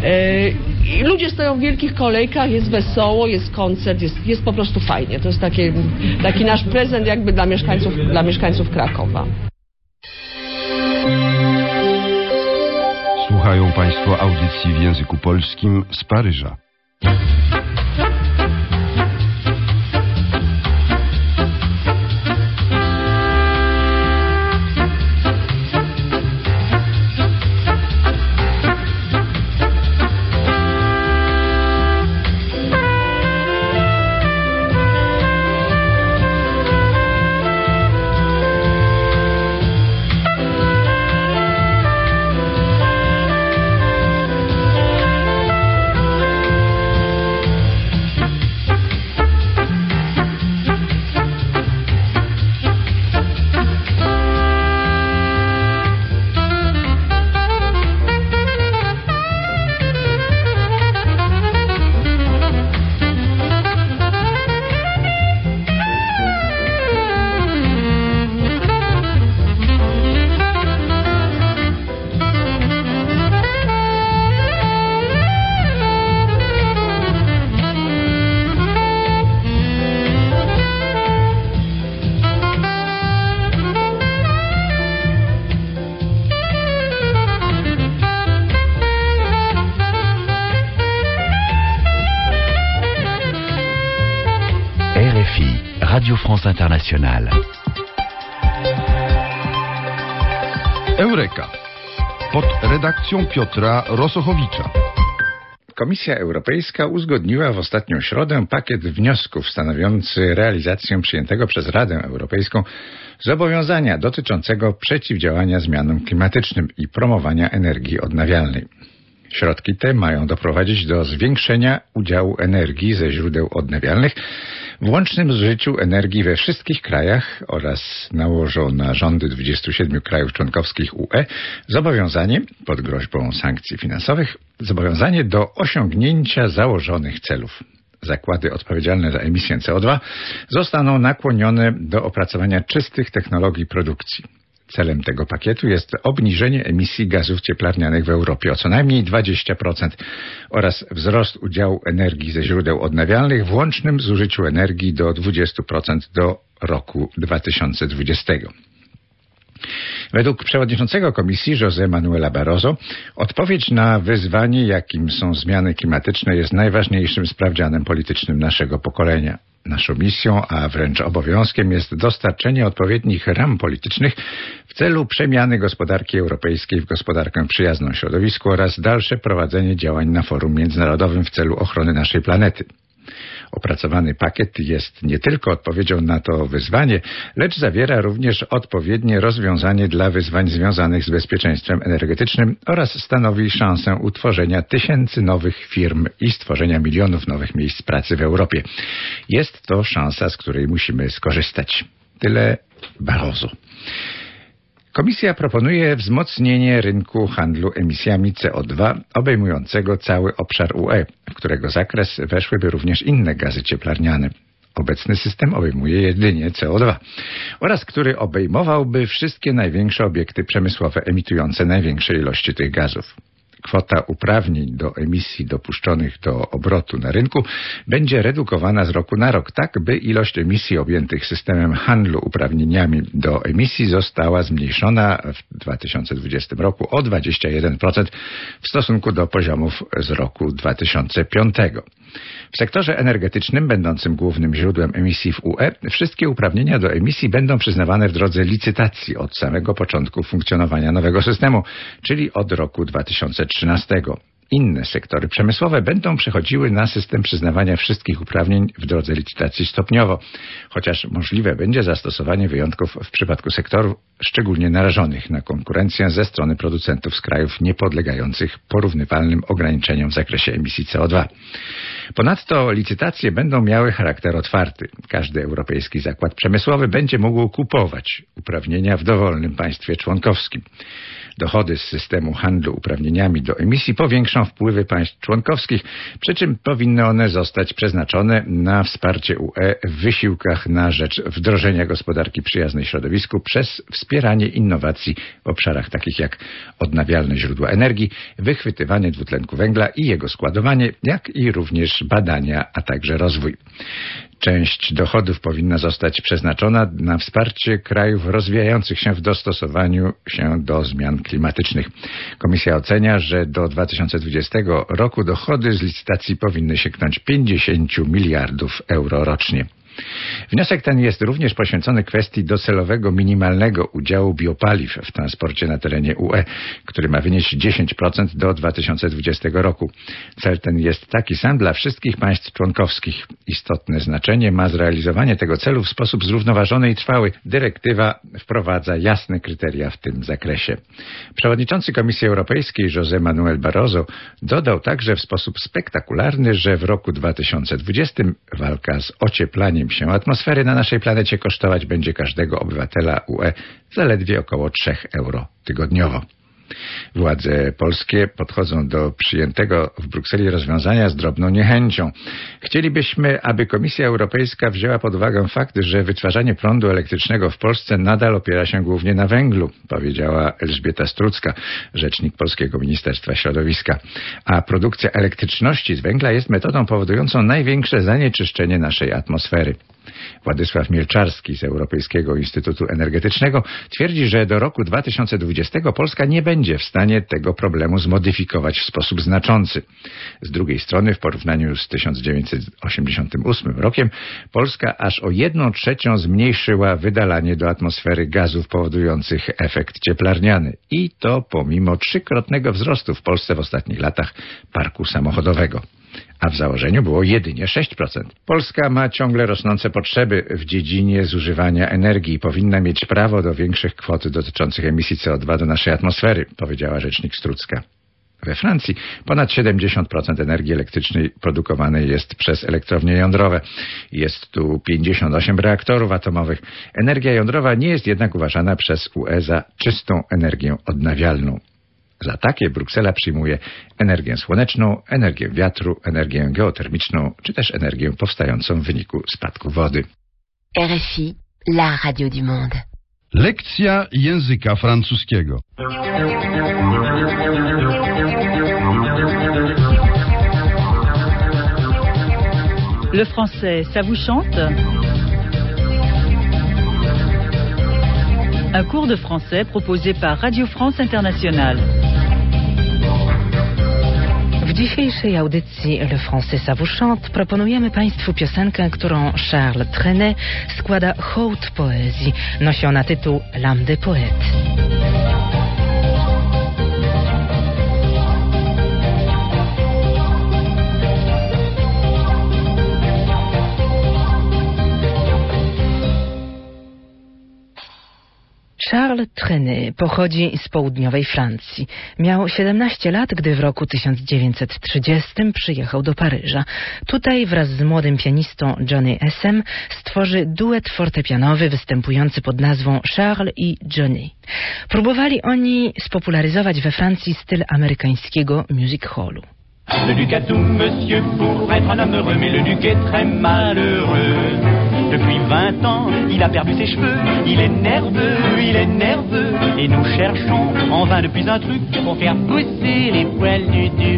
[SPEAKER 14] I ludzie stoją w wielkich kolejkach, jest wesoło, jest koncert, jest po prostu fajnie. To jest taki nasz prezent jakby dla mieszkańców Krakowa.
[SPEAKER 5] Słuchają Państwo audycji w języku polskim z Paryża.
[SPEAKER 15] RFI, Radio France Internationale.
[SPEAKER 5] Eureka. Pod redakcją Piotra Rosochowicza.
[SPEAKER 12] Komisja Europejska uzgodniła w ostatnią środę pakiet wniosków stanowiący realizację przyjętego przez Radę Europejską zobowiązania dotyczącego przeciwdziałania zmianom klimatycznym i promowania energii odnawialnej. Środki te mają doprowadzić do zwiększenia udziału energii ze źródeł odnawialnych w łącznym zużyciu energii we wszystkich krajach oraz nałożą na rządy 27 krajów członkowskich UE zobowiązanie, pod groźbą sankcji finansowych, zobowiązanie do osiągnięcia założonych celów. Zakłady odpowiedzialne za emisję CO2 zostaną nakłonione do opracowania czystych technologii produkcji. Celem tego pakietu jest obniżenie emisji gazów cieplarnianych w Europie o co najmniej 20% oraz wzrost udziału energii ze źródeł odnawialnych w łącznym zużyciu energii do 20% do roku 2020. Według przewodniczącego Komisji José Manuela Barroso odpowiedź na wyzwanie, jakim są zmiany klimatyczne, jest najważniejszym sprawdzianem politycznym naszego pokolenia. Naszą misją, a wręcz obowiązkiem jest dostarczenie odpowiednich ram politycznych w celu przemiany gospodarki europejskiej w gospodarkę przyjazną środowisku oraz dalsze prowadzenie działań na forum międzynarodowym w celu ochrony naszej planety. Opracowany pakiet jest nie tylko odpowiedzią na to wyzwanie, lecz zawiera również odpowiednie rozwiązanie dla wyzwań związanych z bezpieczeństwem energetycznym oraz stanowi szansę utworzenia tysięcy nowych firm i stworzenia milionów nowych miejsc pracy w Europie. Jest to szansa, z której musimy skorzystać. Tyle Barroso. Komisja proponuje wzmocnienie rynku handlu emisjami CO2 obejmującego cały obszar UE, w którego zakres weszłyby również inne gazy cieplarniane. Obecny system obejmuje jedynie CO2 oraz który obejmowałby wszystkie największe obiekty przemysłowe emitujące największe ilości tych gazów. Kwota uprawnień do emisji dopuszczonych do obrotu na rynku będzie redukowana z roku na rok tak, by ilość emisji objętych systemem handlu uprawnieniami do emisji została zmniejszona w 2020 roku o 21% w stosunku do poziomów z roku 2005. W sektorze energetycznym, będącym głównym źródłem emisji w UE, wszystkie uprawnienia do emisji będą przyznawane w drodze licytacji od samego początku funkcjonowania nowego systemu, czyli od roku 2013. Inne sektory przemysłowe będą przechodziły na system przyznawania wszystkich uprawnień w drodze licytacji stopniowo, chociaż możliwe będzie zastosowanie wyjątków w przypadku sektorów szczególnie narażonych na konkurencję ze strony producentów z krajów niepodlegających porównywalnym ograniczeniom w zakresie emisji CO2. Ponadto licytacje będą miały charakter otwarty. Każdy europejski zakład przemysłowy będzie mógł kupować uprawnienia w dowolnym państwie członkowskim. Dochody z systemu handlu uprawnieniami do emisji powiększą wpływy państw członkowskich, przy czym powinny one zostać przeznaczone na wsparcie UE w wysiłkach na rzecz wdrożenia gospodarki przyjaznej środowisku przez wspieranie innowacji w obszarach takich jak odnawialne źródła energii, wychwytywanie dwutlenku węgla i jego składowanie, jak i również badania, a także rozwój. Część dochodów powinna zostać przeznaczona na wsparcie krajów rozwijających się w dostosowaniu się do zmian klimatycznych. Komisja ocenia, że do 2020 roku dochody z licytacji powinny sięgnąć 50 miliardów euro rocznie. Wniosek ten jest również poświęcony kwestii docelowego minimalnego udziału biopaliw w transporcie na terenie UE, który ma wynieść 10% do 2020 roku. Cel ten jest taki sam dla wszystkich państw członkowskich. Istotne znaczenie ma zrealizowanie tego celu w sposób zrównoważony i trwały. Dyrektywa wprowadza jasne kryteria w tym zakresie. Przewodniczący Komisji Europejskiej José Manuel Barroso dodał także w sposób spektakularny, że w roku 2020 walka z ocieplaniem się atmosfery na naszej planecie kosztować będzie każdego obywatela UE zaledwie około 3 euro tygodniowo. Władze polskie podchodzą do przyjętego w Brukseli rozwiązania z drobną niechęcią. Chcielibyśmy, aby Komisja Europejska wzięła pod uwagę fakt, że wytwarzanie prądu elektrycznego w Polsce nadal opiera się głównie na węglu, powiedziała Elżbieta Strucka, rzecznik Polskiego Ministerstwa Środowiska. A produkcja elektryczności z węgla jest metodą powodującą największe zanieczyszczenie naszej atmosfery. Władysław Mielczarski z Europejskiego Instytutu Energetycznego twierdzi, że do roku 2020 Polska nie będzie w stanie tego problemu zmodyfikować w sposób znaczący. Z drugiej strony, w porównaniu z 1988 rokiem, Polska aż o 1/3 zmniejszyła wydalanie do atmosfery gazów powodujących efekt cieplarniany. I to pomimo 3-krotnego wzrostu w Polsce w ostatnich latach parku samochodowego. A w założeniu było jedynie 6%. Polska ma ciągle rosnące potrzeby w dziedzinie zużywania energii i powinna mieć prawo do większych kwot dotyczących emisji CO2 do naszej atmosfery, powiedziała rzecznik Strucka. We Francji ponad 70% energii elektrycznej produkowanej jest przez elektrownie jądrowe. Jest tu 58 reaktorów atomowych. Energia jądrowa nie jest jednak uważana przez UE za czystą energię odnawialną. Za takie Bruksela przyjmuje energię słoneczną, energię wiatru, energię geotermiczną, czy też energię powstającą w wyniku spadku wody.
[SPEAKER 7] RFI, la radio du monde.
[SPEAKER 5] Lekcja języka francuskiego.
[SPEAKER 16] Le français, ça vous chante? Un cours de français proposé par Radio France Internationale.
[SPEAKER 1] W dzisiejszej audycji Le Français ça vous chante proponujemy Państwu piosenkę, którą Charles Trenet składa hołd poezji. Nosi ona tytuł L'âme des poètes. Charles Trenet pochodzi z południowej Francji. Miał 17 lat, gdy w roku 1930 przyjechał do Paryża. Tutaj wraz z młodym pianistą Johnny S.M. stworzy duet fortepianowy występujący pod nazwą Charles i Johnny. Próbowali oni spopularyzować we Francji styl amerykańskiego music hallu.
[SPEAKER 17] Le duc a tout, monsieur, pour être un homme heureux, mais le duc est très malheureux. Depuis 20 ans, il a perdu ses cheveux, il est nerveux, et nous cherchons en vain depuis un truc pour faire pousser les poils du duc.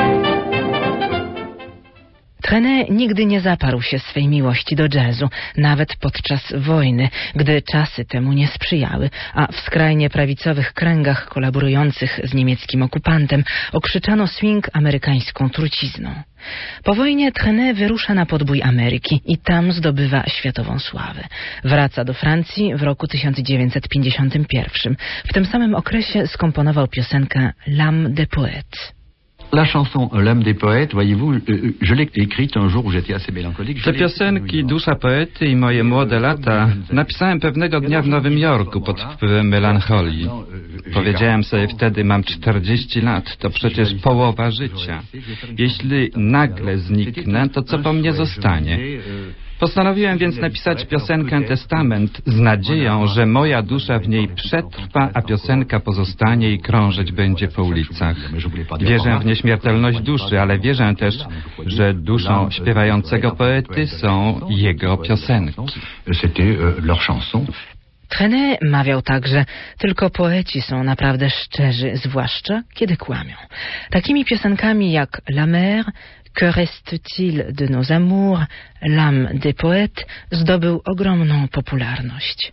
[SPEAKER 1] Trenet nigdy nie zaparł się swej miłości do jazzu, nawet podczas wojny, gdy czasy temu nie sprzyjały, a w skrajnie prawicowych kręgach kolaborujących z niemieckim okupantem okrzyczano swing amerykańską trucizną. Po wojnie Trenet wyrusza na podbój Ameryki i tam zdobywa światową sławę. Wraca do Francji w roku 1951. W tym samym okresie skomponował piosenkę L'âme des poètes.
[SPEAKER 10] La chanson L'âme des poètes, voyez-vous, je l'ai écrite un jour où j'étais assez mélancolique.
[SPEAKER 8] Te piosenki Dusza poety i moje młode lata napisałem pewnego dnia w Nowym Jorku pod wpływem melancholii. Powiedziałem sobie wtedy, mam 40 lat, to przecież połowa życia. Jeśli nagle zniknę, to co po mnie zostanie? Postanowiłem więc napisać piosenkę Testament z nadzieją, że moja dusza w niej przetrwa, a piosenka pozostanie i krążyć będzie po ulicach. Wierzę w nieśmiertelność duszy, ale wierzę też, że duszą śpiewającego poety są jego piosenki.
[SPEAKER 1] Trenet mawiał także, tylko poeci są naprawdę szczerzy, zwłaszcza kiedy kłamią. Takimi piosenkami jak La Mer Que reste-t-il de nos amours, l'âme des poètes, zdobył ogromną popularność.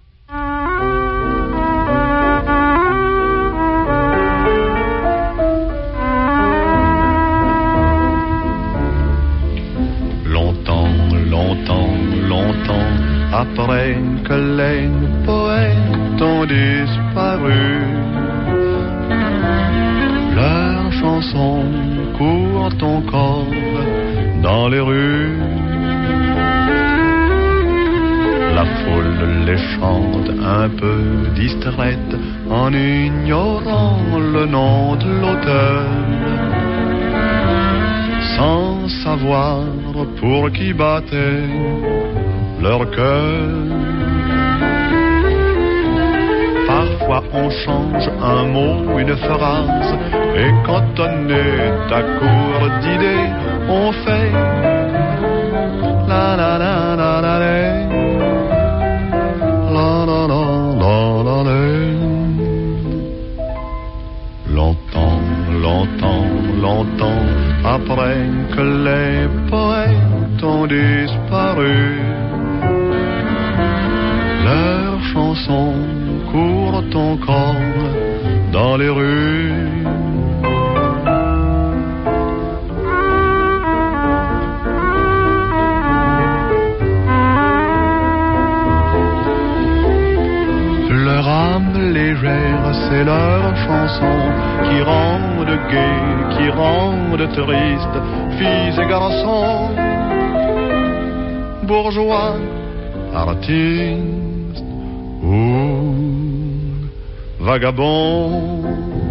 [SPEAKER 18] Longtemps après que les poètes ont disparu, leurs chansons courent encore dans les rues. La foule les chante un peu distraite en ignorant le nom de l'auteur, sans savoir pour qui battait leur cœur. Parfois on change un mot, une phrase, et quand on est à court d'idées, on fait la la la la la la la la la la. Longtemps après que les poètes ont disparu, leurs chansons courent encore dans les rues. Leur âme légère, c'est leur chanson qui rendent gai, qui rendent triste, filles et garçons, bourgeois, artistes ou vagabonds.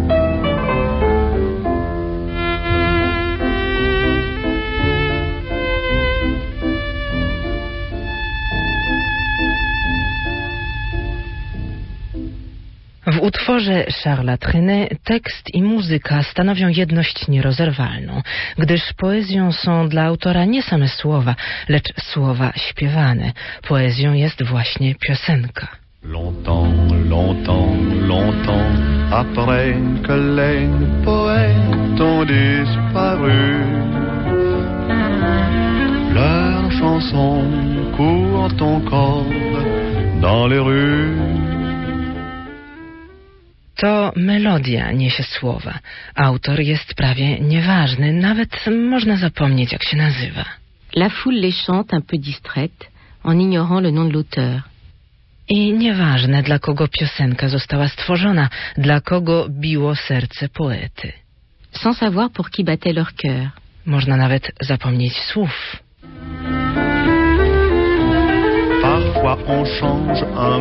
[SPEAKER 1] W utworze Charlesa Trenet tekst i muzyka stanowią jedność nierozerwalną, gdyż poezją są dla autora nie same słowa, lecz słowa śpiewane. Poezją jest właśnie piosenka.
[SPEAKER 18] Longtemps après que les poètes ont disparu, leurs chansons courent encore dans les rues.
[SPEAKER 1] To melodia niesie słowa. Autor jest prawie nieważny, nawet można zapomnieć, jak się nazywa.
[SPEAKER 7] La foule les chante un peu distraite, en ignorant le nom de l'auteur.
[SPEAKER 1] I nieważne, dla kogo piosenka została stworzona, dla kogo biło serce poety.
[SPEAKER 7] Sans savoir pour qui battait leur cœur.
[SPEAKER 1] Można nawet zapomnieć słów.
[SPEAKER 18] Parfois on change un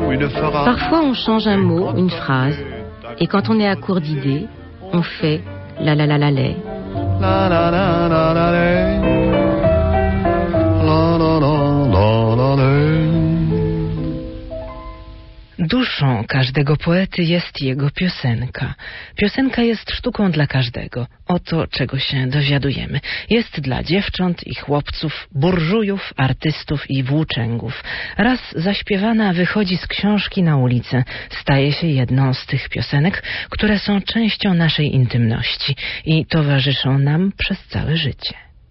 [SPEAKER 18] mot, une phrase,
[SPEAKER 7] et quand on est à court d'idées, on fait la la la la la.
[SPEAKER 18] La la la la la la. La la la la la la.
[SPEAKER 1] Duszą każdego poety jest jego piosenka. Piosenka jest sztuką dla każdego. Oto czego się dowiadujemy. Jest dla dziewcząt i chłopców, burżujów, artystów i włóczęgów. Raz zaśpiewana wychodzi z książki na ulicę. Staje się jedną z tych piosenek, które są częścią naszej intymności i towarzyszą nam przez całe życie.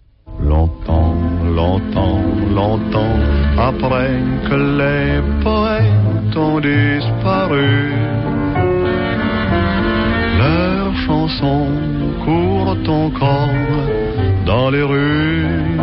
[SPEAKER 18] Longtemps après que les poètes ont disparu, leurs chansons courent encore dans les rues.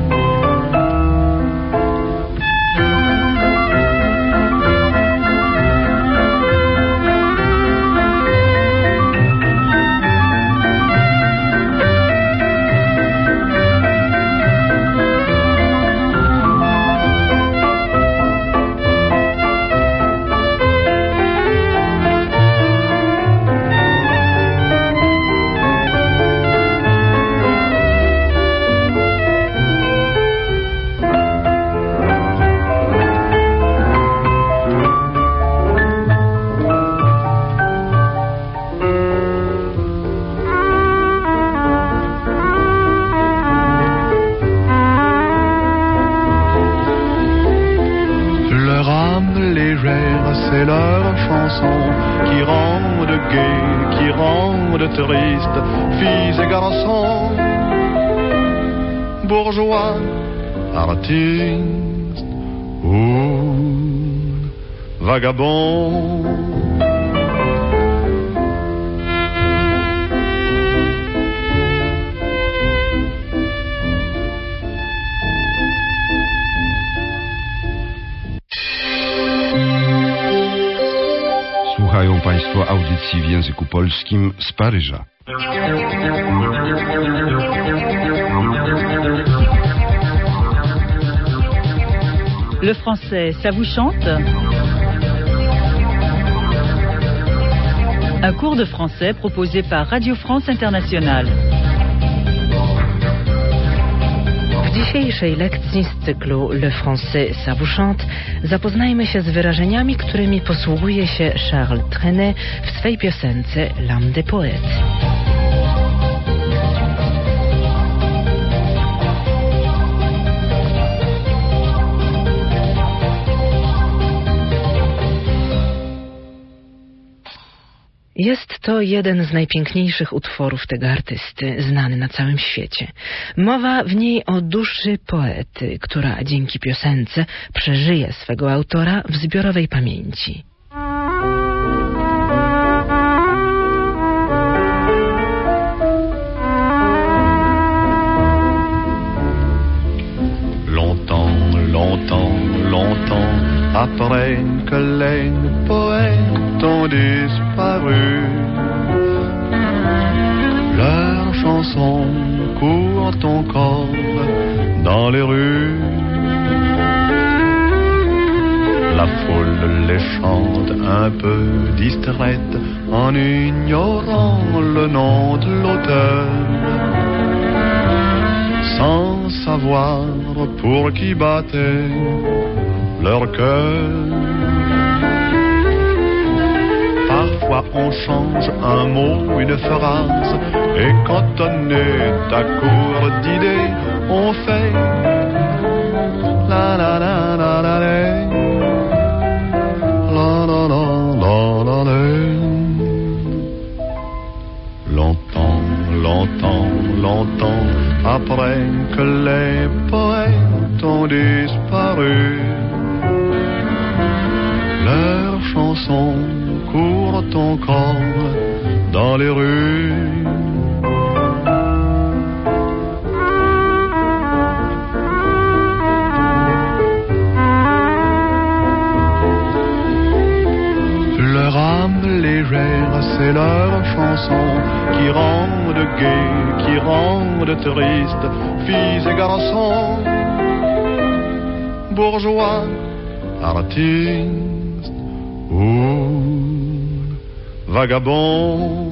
[SPEAKER 18] C'est leurs chansons qui rendent gai, qui rendent triste, filles et garçons, bourgeois, artiste ou vagabond.
[SPEAKER 5] Słuchają Państwo audycji w języku polskim z Paryża.
[SPEAKER 16] Le français, ça vous chante? Un cours de français proposé par Radio France Internationale.
[SPEAKER 1] W dzisiejszej lekcji z cyklu Le Français, ça vous chante zapoznajmy się z wyrażeniami, którymi posługuje się Charles Trenet w swej piosence L'âme des poètes. Jest to jeden z najpiękniejszych utworów tego artysty, znany na całym świecie. Mowa w niej o duszy poety, która dzięki piosence przeżyje swego autora w zbiorowej pamięci.
[SPEAKER 18] Longtemps, longtemps, longtemps, après que les poètes ont disparu, leurs chansons courent encore dans les rues. La foule les chante un peu distraite en ignorant le nom de l'auteur, sans savoir pour qui battait leur cœur. Parfois on change un mot, une phrase, et quand on est à court d'idées, on fait la la la la la la la la la la la. Longtemps, longtemps, longtemps après que les poètes ont disparu, leurs chansons courent encore dans les rues. Leur âme légère, c'est leur chanson qui rendent gai, qui rendent triste, filles et garçons, bourgeois, artistes ou vagabonds.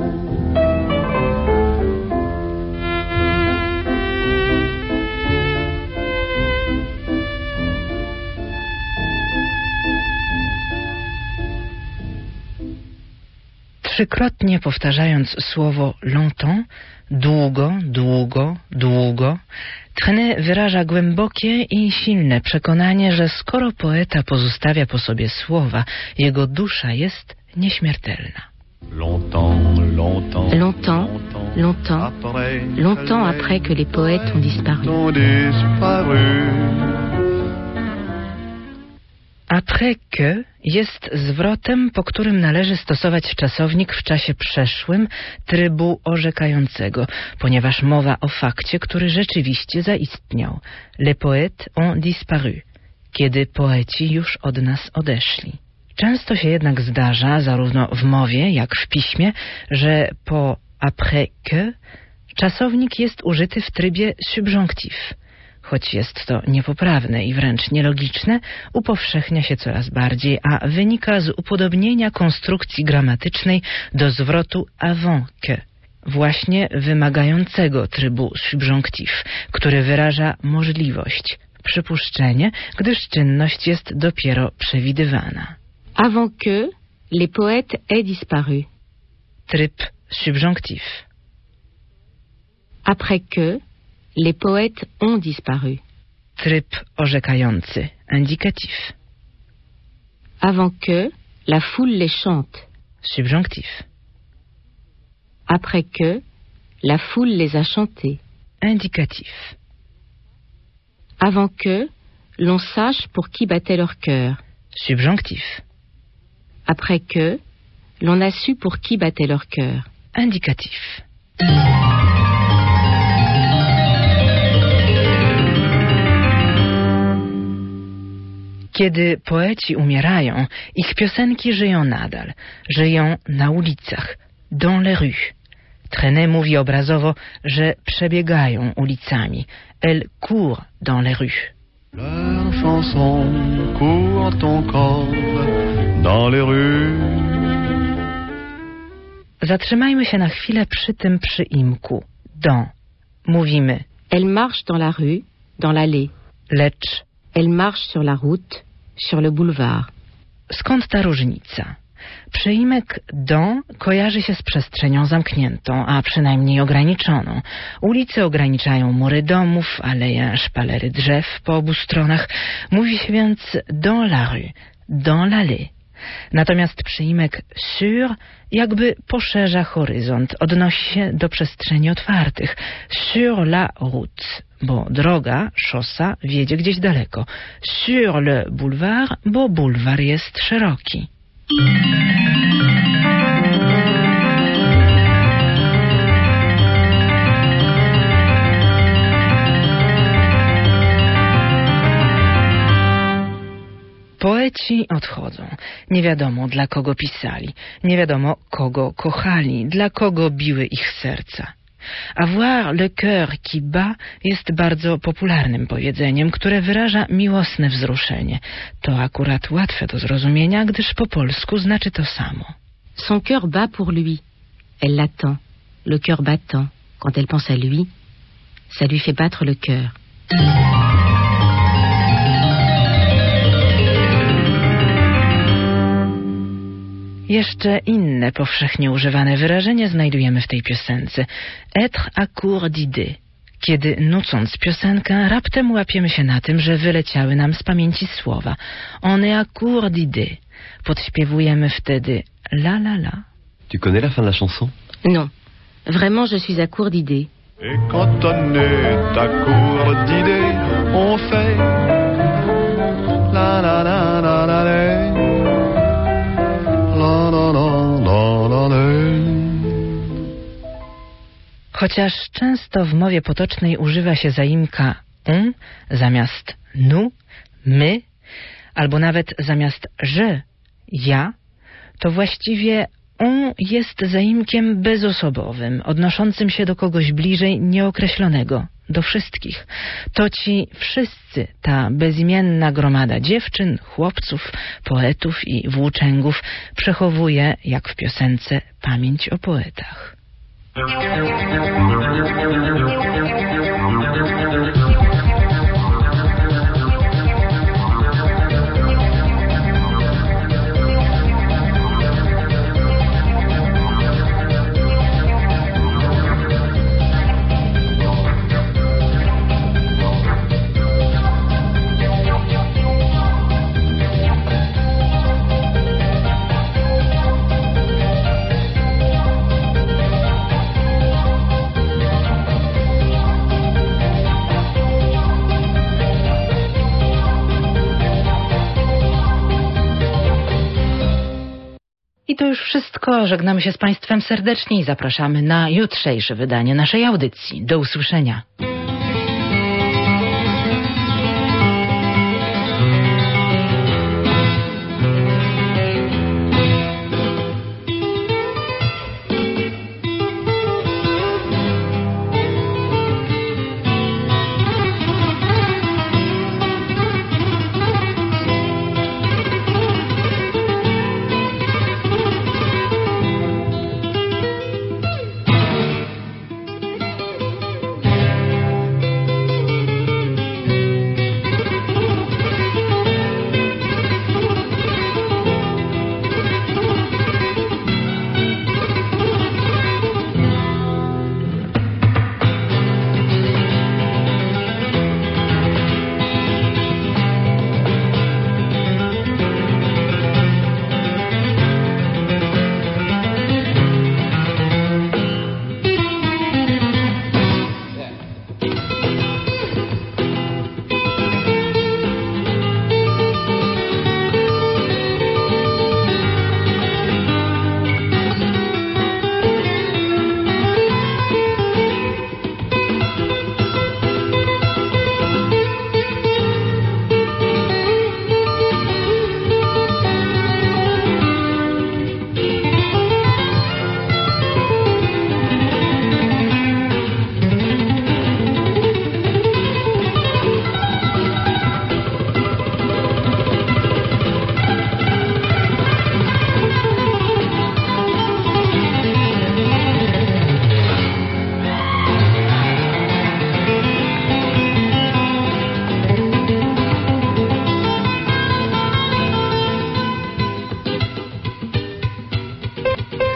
[SPEAKER 1] Trzykrotnie powtarzając słowo longtemps, długo, długo, długo, Trenet wyraża głębokie i silne przekonanie, że skoro poeta pozostawia po sobie słowa, jego dusza jest nieśmiertelna.
[SPEAKER 7] Longtemps, longtemps, longtemps après que les poètes ont disparu.
[SPEAKER 1] Après que jest zwrotem, po którym należy stosować czasownik w czasie przeszłym trybu orzekającego, ponieważ mowa o fakcie, który rzeczywiście zaistniał. Les poètes ont disparu, kiedy poeci już od nas odeszli. Często się jednak zdarza, zarówno w mowie, jak w piśmie, że po après que czasownik jest użyty w trybie subjonctif. Choć jest to niepoprawne i wręcz nielogiczne, upowszechnia się coraz bardziej, a wynika z upodobnienia konstrukcji gramatycznej do zwrotu avant que, właśnie wymagającego trybu subjonctif, który wyraża możliwość, przypuszczenie, gdyż czynność jest dopiero przewidywana.
[SPEAKER 7] Avant que les poètes aient disparu.
[SPEAKER 1] Tryb subjonctif.
[SPEAKER 7] Après que les poètes ont disparu.
[SPEAKER 1] Tryb orzekający, indicatif.
[SPEAKER 7] Avant que la foule les chante.
[SPEAKER 1] Subjonctif.
[SPEAKER 7] Après que la foule les a chantés.
[SPEAKER 1] Indicatif.
[SPEAKER 7] Avant que l'on sache pour qui battait leur cœur.
[SPEAKER 1] Subjonctif.
[SPEAKER 7] Après que l'on a su pour qui battait leur cœur.
[SPEAKER 1] Indicatif. Kiedy poeci umierają, ich piosenki żyją nadal. Żyją na ulicach. Dans les rues. Trenet mówi obrazowo, że przebiegają ulicami. Elle court dans les rues.
[SPEAKER 18] Leur chanson court encore dans les rues.
[SPEAKER 1] Zatrzymajmy się na chwilę przy tym przyimku. Dans. Mówimy.
[SPEAKER 7] Elle marche dans la rue, dans l'allée.
[SPEAKER 1] Lecz.
[SPEAKER 7] Elle marche sur la route, sur le boulevard.
[SPEAKER 1] Skąd ta różnica? Przyimek dans kojarzy się z przestrzenią zamkniętą, a przynajmniej ograniczoną. Ulice ograniczają mury domów, aleje, szpalery drzew po obu stronach. Mówi się więc dans la rue, dans l'allée. Natomiast przyimek sur jakby poszerza horyzont, odnosi się do przestrzeni otwartych. Sur la route, bo droga, szosa wiedzie gdzieś daleko. Sur le boulevard, bo bulwar jest szeroki. Poeci odchodzą. Nie wiadomo, dla kogo pisali. Nie wiadomo, kogo kochali, dla kogo biły ich serca. Avoir le cœur qui bat jest bardzo popularnym powiedzeniem, które wyraża miłosne wzruszenie. To akurat łatwe do zrozumienia, gdyż po polsku znaczy to samo.
[SPEAKER 7] Son cœur bat pour lui. Elle l'attend, le cœur battant. Quand elle pense à lui, ça lui fait battre le cœur.
[SPEAKER 1] Jeszcze inne powszechnie używane wyrażenie znajdujemy w tej piosence. Être à court d'idées. Kiedy nucąc piosenkę, raptem łapiemy się na tym, że wyleciały nam z pamięci słowa. On est à court d'idées. Podśpiewujemy wtedy la la la.
[SPEAKER 19] Tu connais la fin de la chanson?
[SPEAKER 7] Non. Vraiment, je suis à court d'idées.
[SPEAKER 18] Et quand on est à court d'idées, on fait la la la la la la.
[SPEAKER 1] Chociaż często w mowie potocznej używa się zaimka on zamiast nous, my, albo nawet zamiast je, ja, to właściwie on jest zaimkiem bezosobowym, odnoszącym się do kogoś bliżej nieokreślonego, do wszystkich. To ci wszyscy, ta bezimienna gromada dziewczyn, chłopców, poetów i włóczęgów przechowuje, jak w piosence, pamięć o poetach. I to już wszystko. Żegnamy się z Państwem serdecznie i zapraszamy na jutrzejsze wydanie naszej audycji. Do usłyszenia.